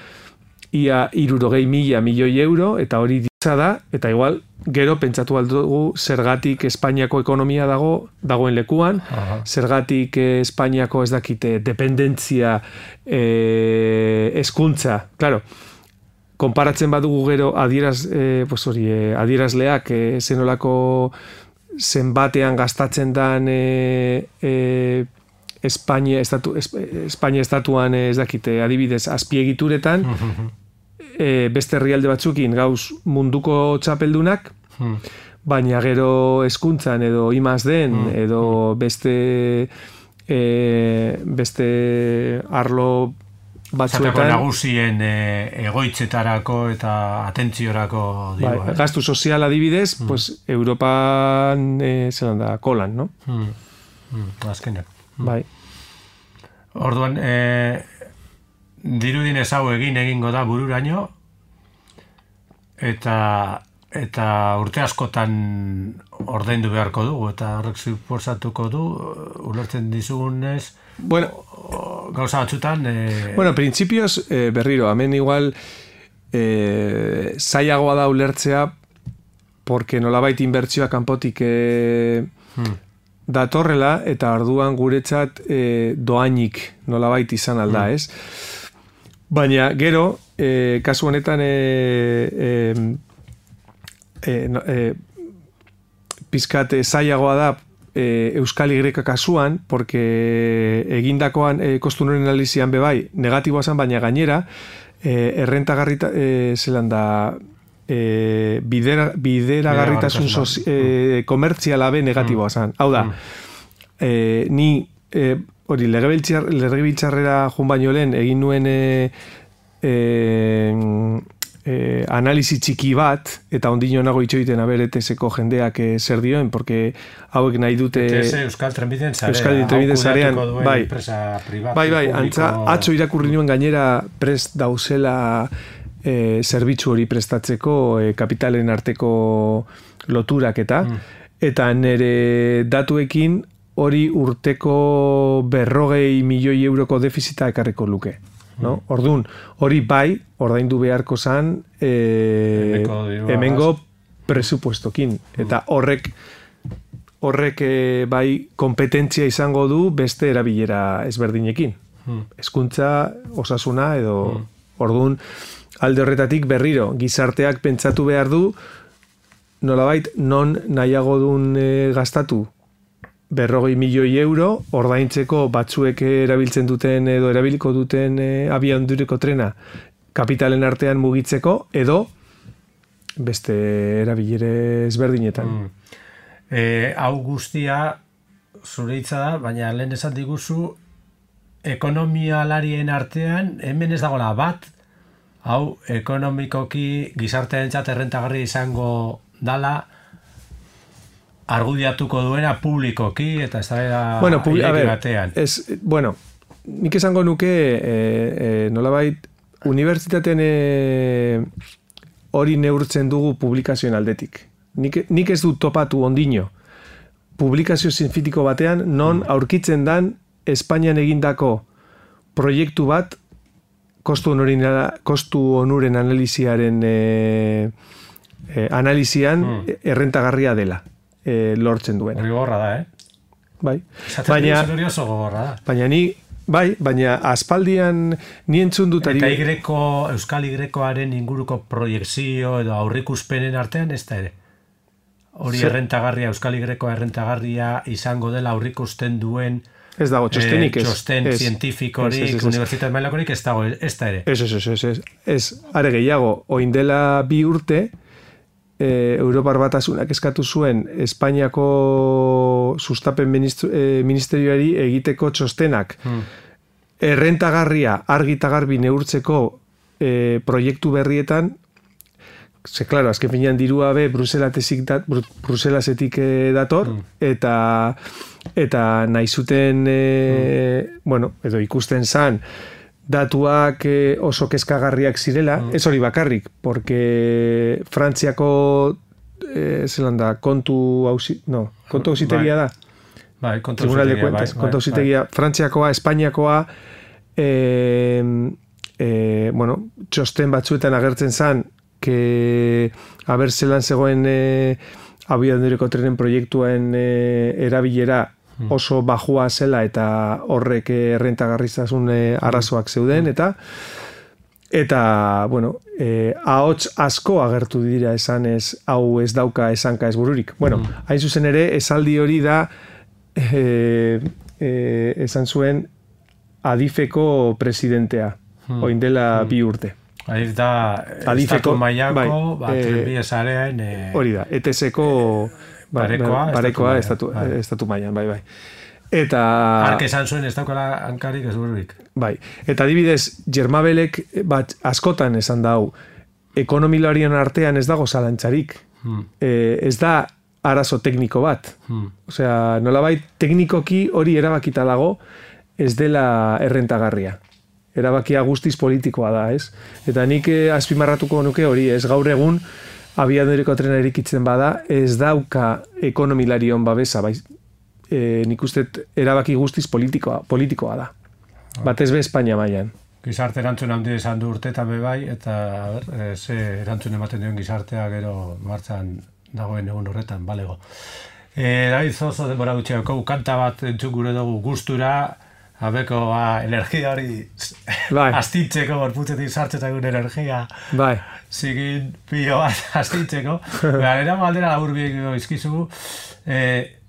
ia hirurogei mila milioi euro, eta hori ditza da, eta igual gero pentsatu aldugu zergatik Espainiako ekonomia dago dagoen lekuan, aha, zergatik Espainiako ez dakite dependentzia eh, eskuntza, claro, konparatzen badugu gero adieraz, eh, pues hori, eh, adierazleak eh, zenolako zenbatean gastatzen dan eh, eh, Espainia, estatu, Espainia estatuan ez dakite adibidez azpiegituretan, e, beste herrialde batzukin gauz munduko txapeldunak, hmm. baina gero hezkuntzan edo I más D-en hmm. edo beste e, beste arlo batzuetan. Zateko nagusien e, egoitzetarako eta atentziorako dirua. Bai, gastu sozial adibidez, hmm. pues, Europan e, zelan da, kolan, no? Hmm. Hmm. Azkenak. Bai. Orduan, e, dirudinez hau egin egingo da bururaino, eta eta urte askotan ordaindu beharko dugu, eta horrek suposatuko du, ulertzen dizugunez, bueno, gauza batzutan... E... Bueno, principios, e, berriro, hemen igual e, zailagoa da ulertzea, porque nolabait inbertsioa kanpotik... E, hmm. datorrela, eta orduan guretzat e, doainik nolabait izan alda, mm. ez? Baina, gero, e, kasu honetan e, e, e, e, pizkat zailagoa da e, Euskal Igreka kasuan, porque egindakoan e, kostunoren analizian bebai negatiboa zen, baina gainera e, errentagarrita e, zelan da E, bidera, bideragarritasun sozi, e, komertziala be negatiboa zen. Hau da, e, ni e, hori legebiltzar, legebiltzarrera jun baino lehen egin nuen e, e, e, analizi txiki bat, eta ondino nago itxoiten aber E T S-eko jendeak e, zer dioen, porque hauek nahi dute... E T S Euskal Trenbideen Zarea. Euskal Trenbideen Zarean, bai, privatu, bai, bai, antza, atzo irakurri nuen gainera prest dauzela... E, zerbitzu hori prestatzeko e, kapitalen arteko loturak eta mm. eta nire datuekin hori urteko berrogei milioi euroko defizita ekarriko luke. no? Ordun, hori bai, ordaindu beharko zan e, hemengo presupuestokin. Eta horrek horrek e, bai kompetentzia izango du beste erabilera ezberdinekin. Hmm. Hezkuntza, osasuna edo hmm. ordun alde horretatik berriro gizarteak pentsatu behar du nolabait non nahiago dun e, gastatu berrogei milioi euro ordaintzeko batzuek erabiltzen duten edo erabiliko duten e, abiadureko trena kapitalen artean mugitzeko edo beste erabilere ezberdinetan. Mm. E, hau guztia zure hitza da, baina lehen esan diguzu ekonomialarien artean hemen ez dagoela bat, hau ekonomikoki gizartearentzat errentagarri izango dala argudiatuko duena publikoki eta ez da bueno, publi a ver, batean. Es, bueno, nik esango nuke e, e, nolabait unibertsitatean e, hori neurtzen dugu publikazioen aldetik. Nik, nik ez du topatu ondino publikazio zientifiko batean non mm. aurkitzen dan Espainian egindako proiektu bat kostu onuren, kostu onuren analiziaren e, e, analizian mm. errentagarria dela. E, lortzen duen. Hori gogorra da, eh? Bai. Baina, oso gogorra da. Baina ni, bai, baina aspaldian ni entzun dut eta igreko, Euskal Igrekoaren inguruko proiekzio edo aurrikuspenen artean ez da ere. Hori errentagarria, Euskal Igrekoa errentagarria izango dela aurrikusten duen ez dago, txostenik eh, txosten ez. Zientifikorik, unibertsitate mailakorik ez dago, ez da ere. Ez, ez, ez, ez, ez. Ez, are gehiago, oindela bi urte E, Europar Batasunak eskatu zuen Espainiako sustapen ministru, e, ministerioari egiteko txostenak hmm. errentagarria argi eta garbi neurtzeko e, proiektu berrietan ze, klaro, azken finean dirua be Bruselasetik Bruselasetik e, dator hmm. eta eta nahi zuten e, hmm. bueno, edo ikusten zan datuak eh, oso kezkagarriak zirela, mm. ez hori bakarrik, porque Frantziako eh, zelanda, kontu hausi, no, kontu hausitegia da. Bai, kontu hausitegia, bai, kontu hausitegia, bai. Frantziakoa, Espainiakoa, eh, eh, bueno, txosten batzuetan agertzen zan, que haber zelan zegoen eh, abiadureko trenen proiektuen eh, erabilera oso bajua zela eta horrek errentagarriztasun arazoak zeuden eta eta bueno, eh, ahots asko agertu dira esanez hau ez dauka esanka ez bururik. Bueno, mm. hain zuzen ere esaldi hori da eh, eh, esan zuen Adifeko presidentea, mm. oin dela mm. bi urte. Adif da Adifeko mailako, bai, bat eh, zarean, eh, hori da, E T S-ko Parekoa, parekoa estatu, bai. estatu mailan, bai, bai. Eta... Ark esan zuen ez daukala hankarik ez bururik. Bai, eta adibidez, Germabelek bat askotan esan dau, ekonomilarien artean ez dago zalantzarik. Hmm. E, ez da arazo tekniko bat. Hmm. Osea, nolabait teknikoki hori erabakita dago, ez dela errentagarria. Erabakia guztiz politikoa da, ez? Eta nik azpimarratuko nuke hori, ez gaur egun, abiadureko trena erikitzen bada, ez dauka ekonomilarion babesa, bai, e, nik uste erabaki guztiz politikoa, politikoa da. Batez be Espainia mailan. Gizarte erantzun handi izan du urte eta bai, eta a ber, e, ze erantzun ematen duen gizartea gero martxan dagoen egun horretan, balego. E, David Zozo denbora gutxiako kanta bat entzun gure dugu gustura, abeko ba, energia hori bai. Astintzeko, gorputzetik sartzetakun energia. Bai. Zigin pilo bat astintzeko. Gara galdera labur bieko izkizugu. E,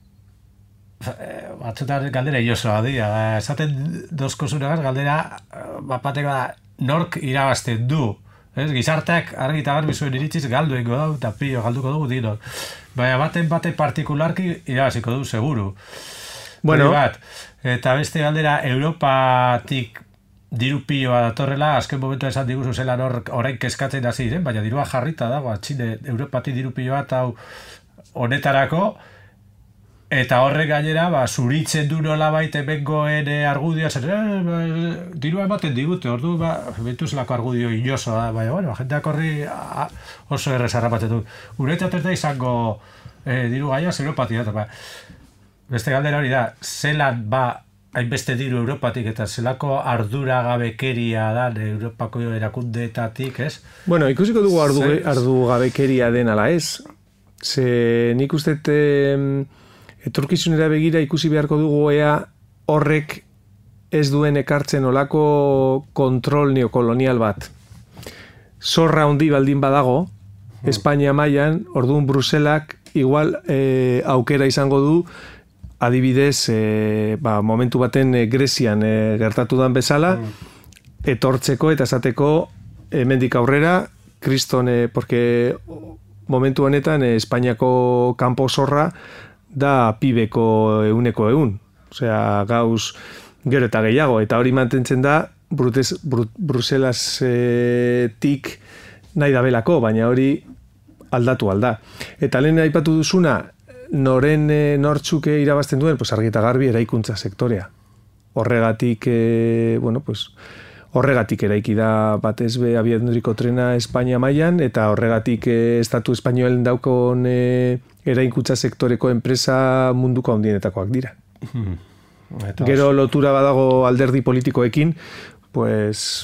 batzutan galdera iosoa dira. Esaten dozkosunagaz galdera bateko da nork irabazten du. Ez? Gizarteak argi eta garbi zuen iritziz galduengo dau eta pilo galduko dugu dinok. Baina baten bate partikularki irabaziko du, seguru. Bueno, bat, eta beste galdera Europatik diru piloa datorrela, azken momentu esan diguzu zela nor orain kezkatzen hasi diren, baina dirua jarrita dago, Txine Europatik diru piloa eta honetarako, eta horrek gainera, ba, zuritzen du nolabait hemengoen argudioa, zer, eh, ba, dirua ematen digute, ordu, ba, bentuzelako argudio inoso da, baina, bueno, jendeak horri a, oso errezarra batzen du. Uretat ez da izango eh, diru gaia Europatik da, ba, beste galdera hori da, zelan ba hainbeste diru Europatik eta zelako arduragabekeria da Europako erakundeetatik, ez? Bueno, ikusiko dugu ardu, ardugabekeria den ala ez. Ze nik uste eh, etorkizunera begira ikusi beharko dugu ea horrek ez duen ekartzen olako kontrol neokolonial bat. Zorra handi baldin badago, hmm. Espainia mailan, orduan Bruselak igual eh, aukera izango du, adibidez, eh, ba, momentu baten eh, Grezian eh, gertatu dan bezala, hmm. etortzeko eta esateko hemendik aurrera, kriston, eh, porque momentu honetan eh, Espainiako kanpo zorra da pibeko euneko eun. Osea, gauz gero eta gehiago, eta hori mantentzen da Brutes, Bru, Bruselasetik nahi da belako, baina hori aldatu alda. Eta lehen aipatu duzuna, noren e, nortzuke irabazten duen, pues argi eta garbi eraikuntza sektorea. Horregatik, e, bueno, pues, horregatik eraiki da batez be abiaduriko trena Espainia mailan, eta horregatik e, estatu espainoelen daukon e, eraikuntza sektoreko enpresa munduko handienetakoak dira. Eta gero lotura badago alderdi politikoekin, pues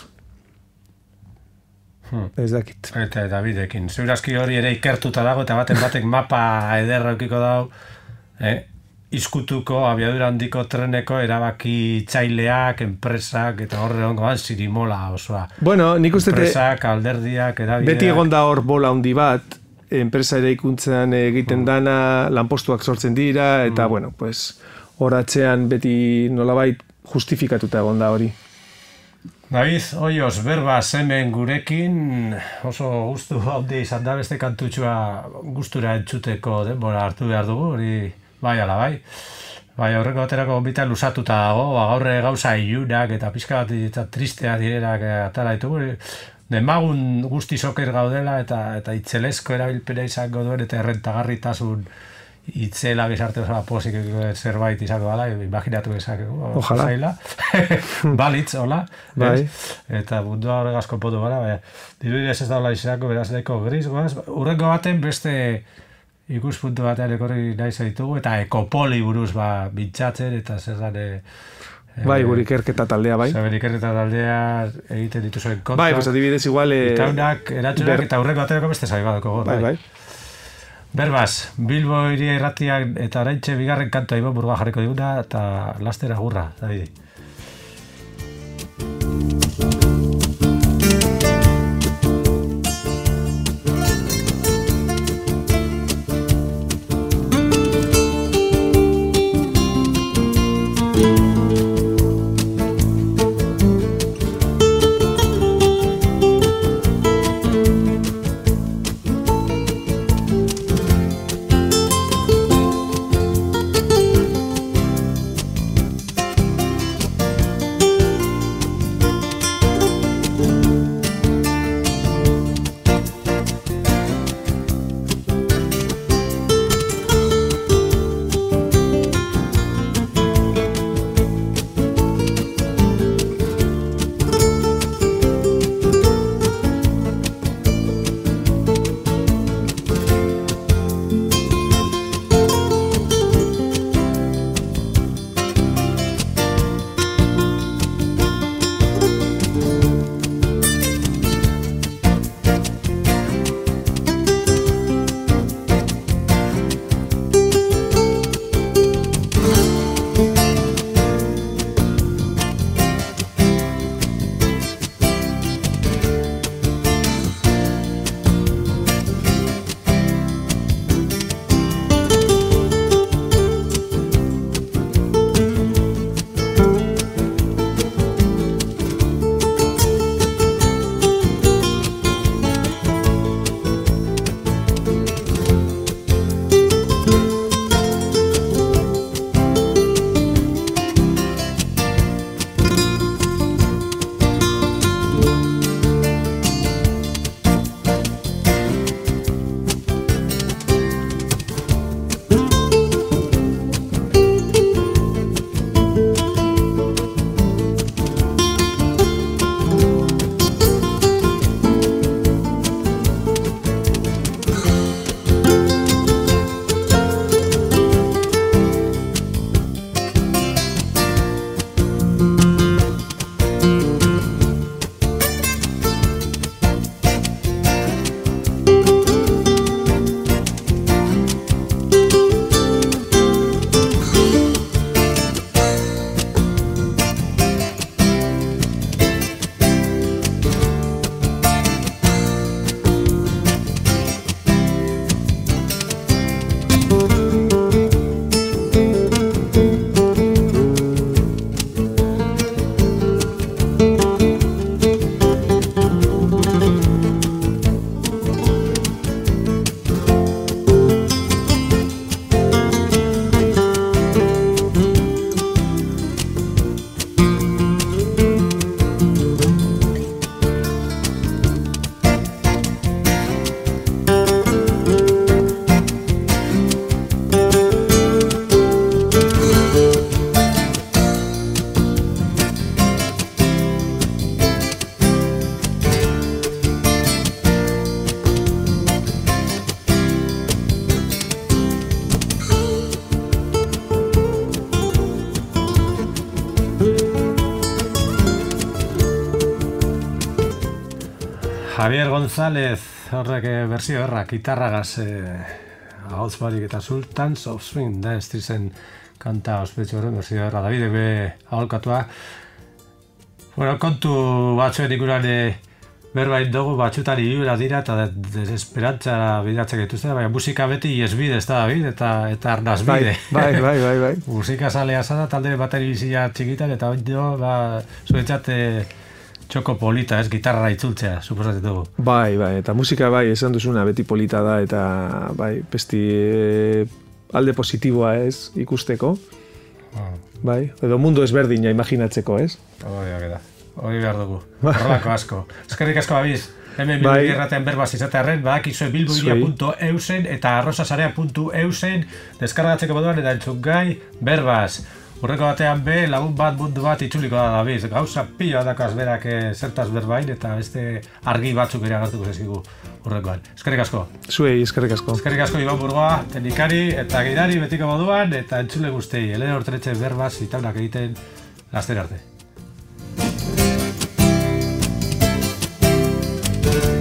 hmm. ez dakit. Eta Davidekin. Zeurazki hori ere ikertuta dago, eta baten batek mapa ederra eukiko dago, eh? Izkutuko abiadura handiko treneko erabaki txaileak, enpresak, eta horre hongoan zirimola osoa. Bueno, nik uste enpresak, alderdiak, erabideak. Beti egon da hor bola handi bat, enpresa eraikuntzan egiten hmm. dana, lanpostuak sortzen dira, eta hmm. bueno, pues horatzean beti nolabait justifikatuta egon da hori. David, oioz, berba hemen gurekin, oso gustu haundi izan da beste kantutxua gustura entzuteko denbora hartu behar dugu, hori bai ala bai. Bai, horreko baterako bitan lusatuta dago, gaurre gauza ilunak eta pixka bat eta tristea direnak atara ditugu. Demagun guzti soker gaudela eta eta itzelesko erabilpena izango duen eta errentagarritasun itzela gizarte oso posik zerbait izango dala, imaginatu ezakegu. Ojalá. Balitz, hola. Bai. Eta mundua horregaz konpotu gara, baina dirudinez ez daula izango, beraz daiko gris, goaz. Urrengo baten beste ikuspuntu batean ekorri nahi zaitugu, eta ekopoli buruz ba bintxatzen, eta zer dane... Bai, gure ikerketa taldea, bai. Zaber ikerketa taldea egiten dituzuen kontak. Bai, pues adibidez igual... Eh, Itaunak, eratxunak, ber... eta urrengo baterako beste zaibadoko. Bai, bai. Berbaz, Bilbo iria irratiak eta oraintxe bigarren kantoa Ibon Burgoa jarriko diguna eta laster agurra, Davide. Javier González, horrek berzio erra, gitarragaz, eh, ahotz barik eta Sultans of Swing, da ez zen kanta ospetsu horren berzio erra, Davidek be aholkatua. Bueno, kontu batzuen ikuran berbait dugu, batxutan iura dira eta desesperantzara bidatzek dituzte, baina musika beti iesbide ez da, David, eta, eta arnazbide. Bai, bai, bai, bai. Musika salea zara, talde bateri bizia txikitan, eta hori do, ba, zuentzat txoko polita, ez, gitarra itzultzea, suposatzen dugu. Bai, bai, eta musika bai, esan duzuna, beti polita da, eta bai, besti e, alde positiboa ez, ikusteko. Ah. Bai, edo mundu ezberdina imaginatzeko, ez? Hori da, hori behar dugu, horrelako asko. Eskerrik asko abiz, hemen bai. Bilboi erratean berbaz izatearen, badakizue bilboiria puntu eusen eta arrosasarea puntu eusen deskargatzeko moduan eta entzungai berbaz. Urreko batean be, lagun bat mundu bat itzuliko da Daviz. Gauza pila dakaz berak zertaz berbain eta beste argi batzuk ere agertuko zezkigu urrekoan. Eskerrik asko. Zuei, eskerrik asko. Eskerrik asko Iban Burgoa, teknikari eta gidari betiko moduan eta entzule guztei. Elena Ortretxe berbaz itaunak egiten laster arte.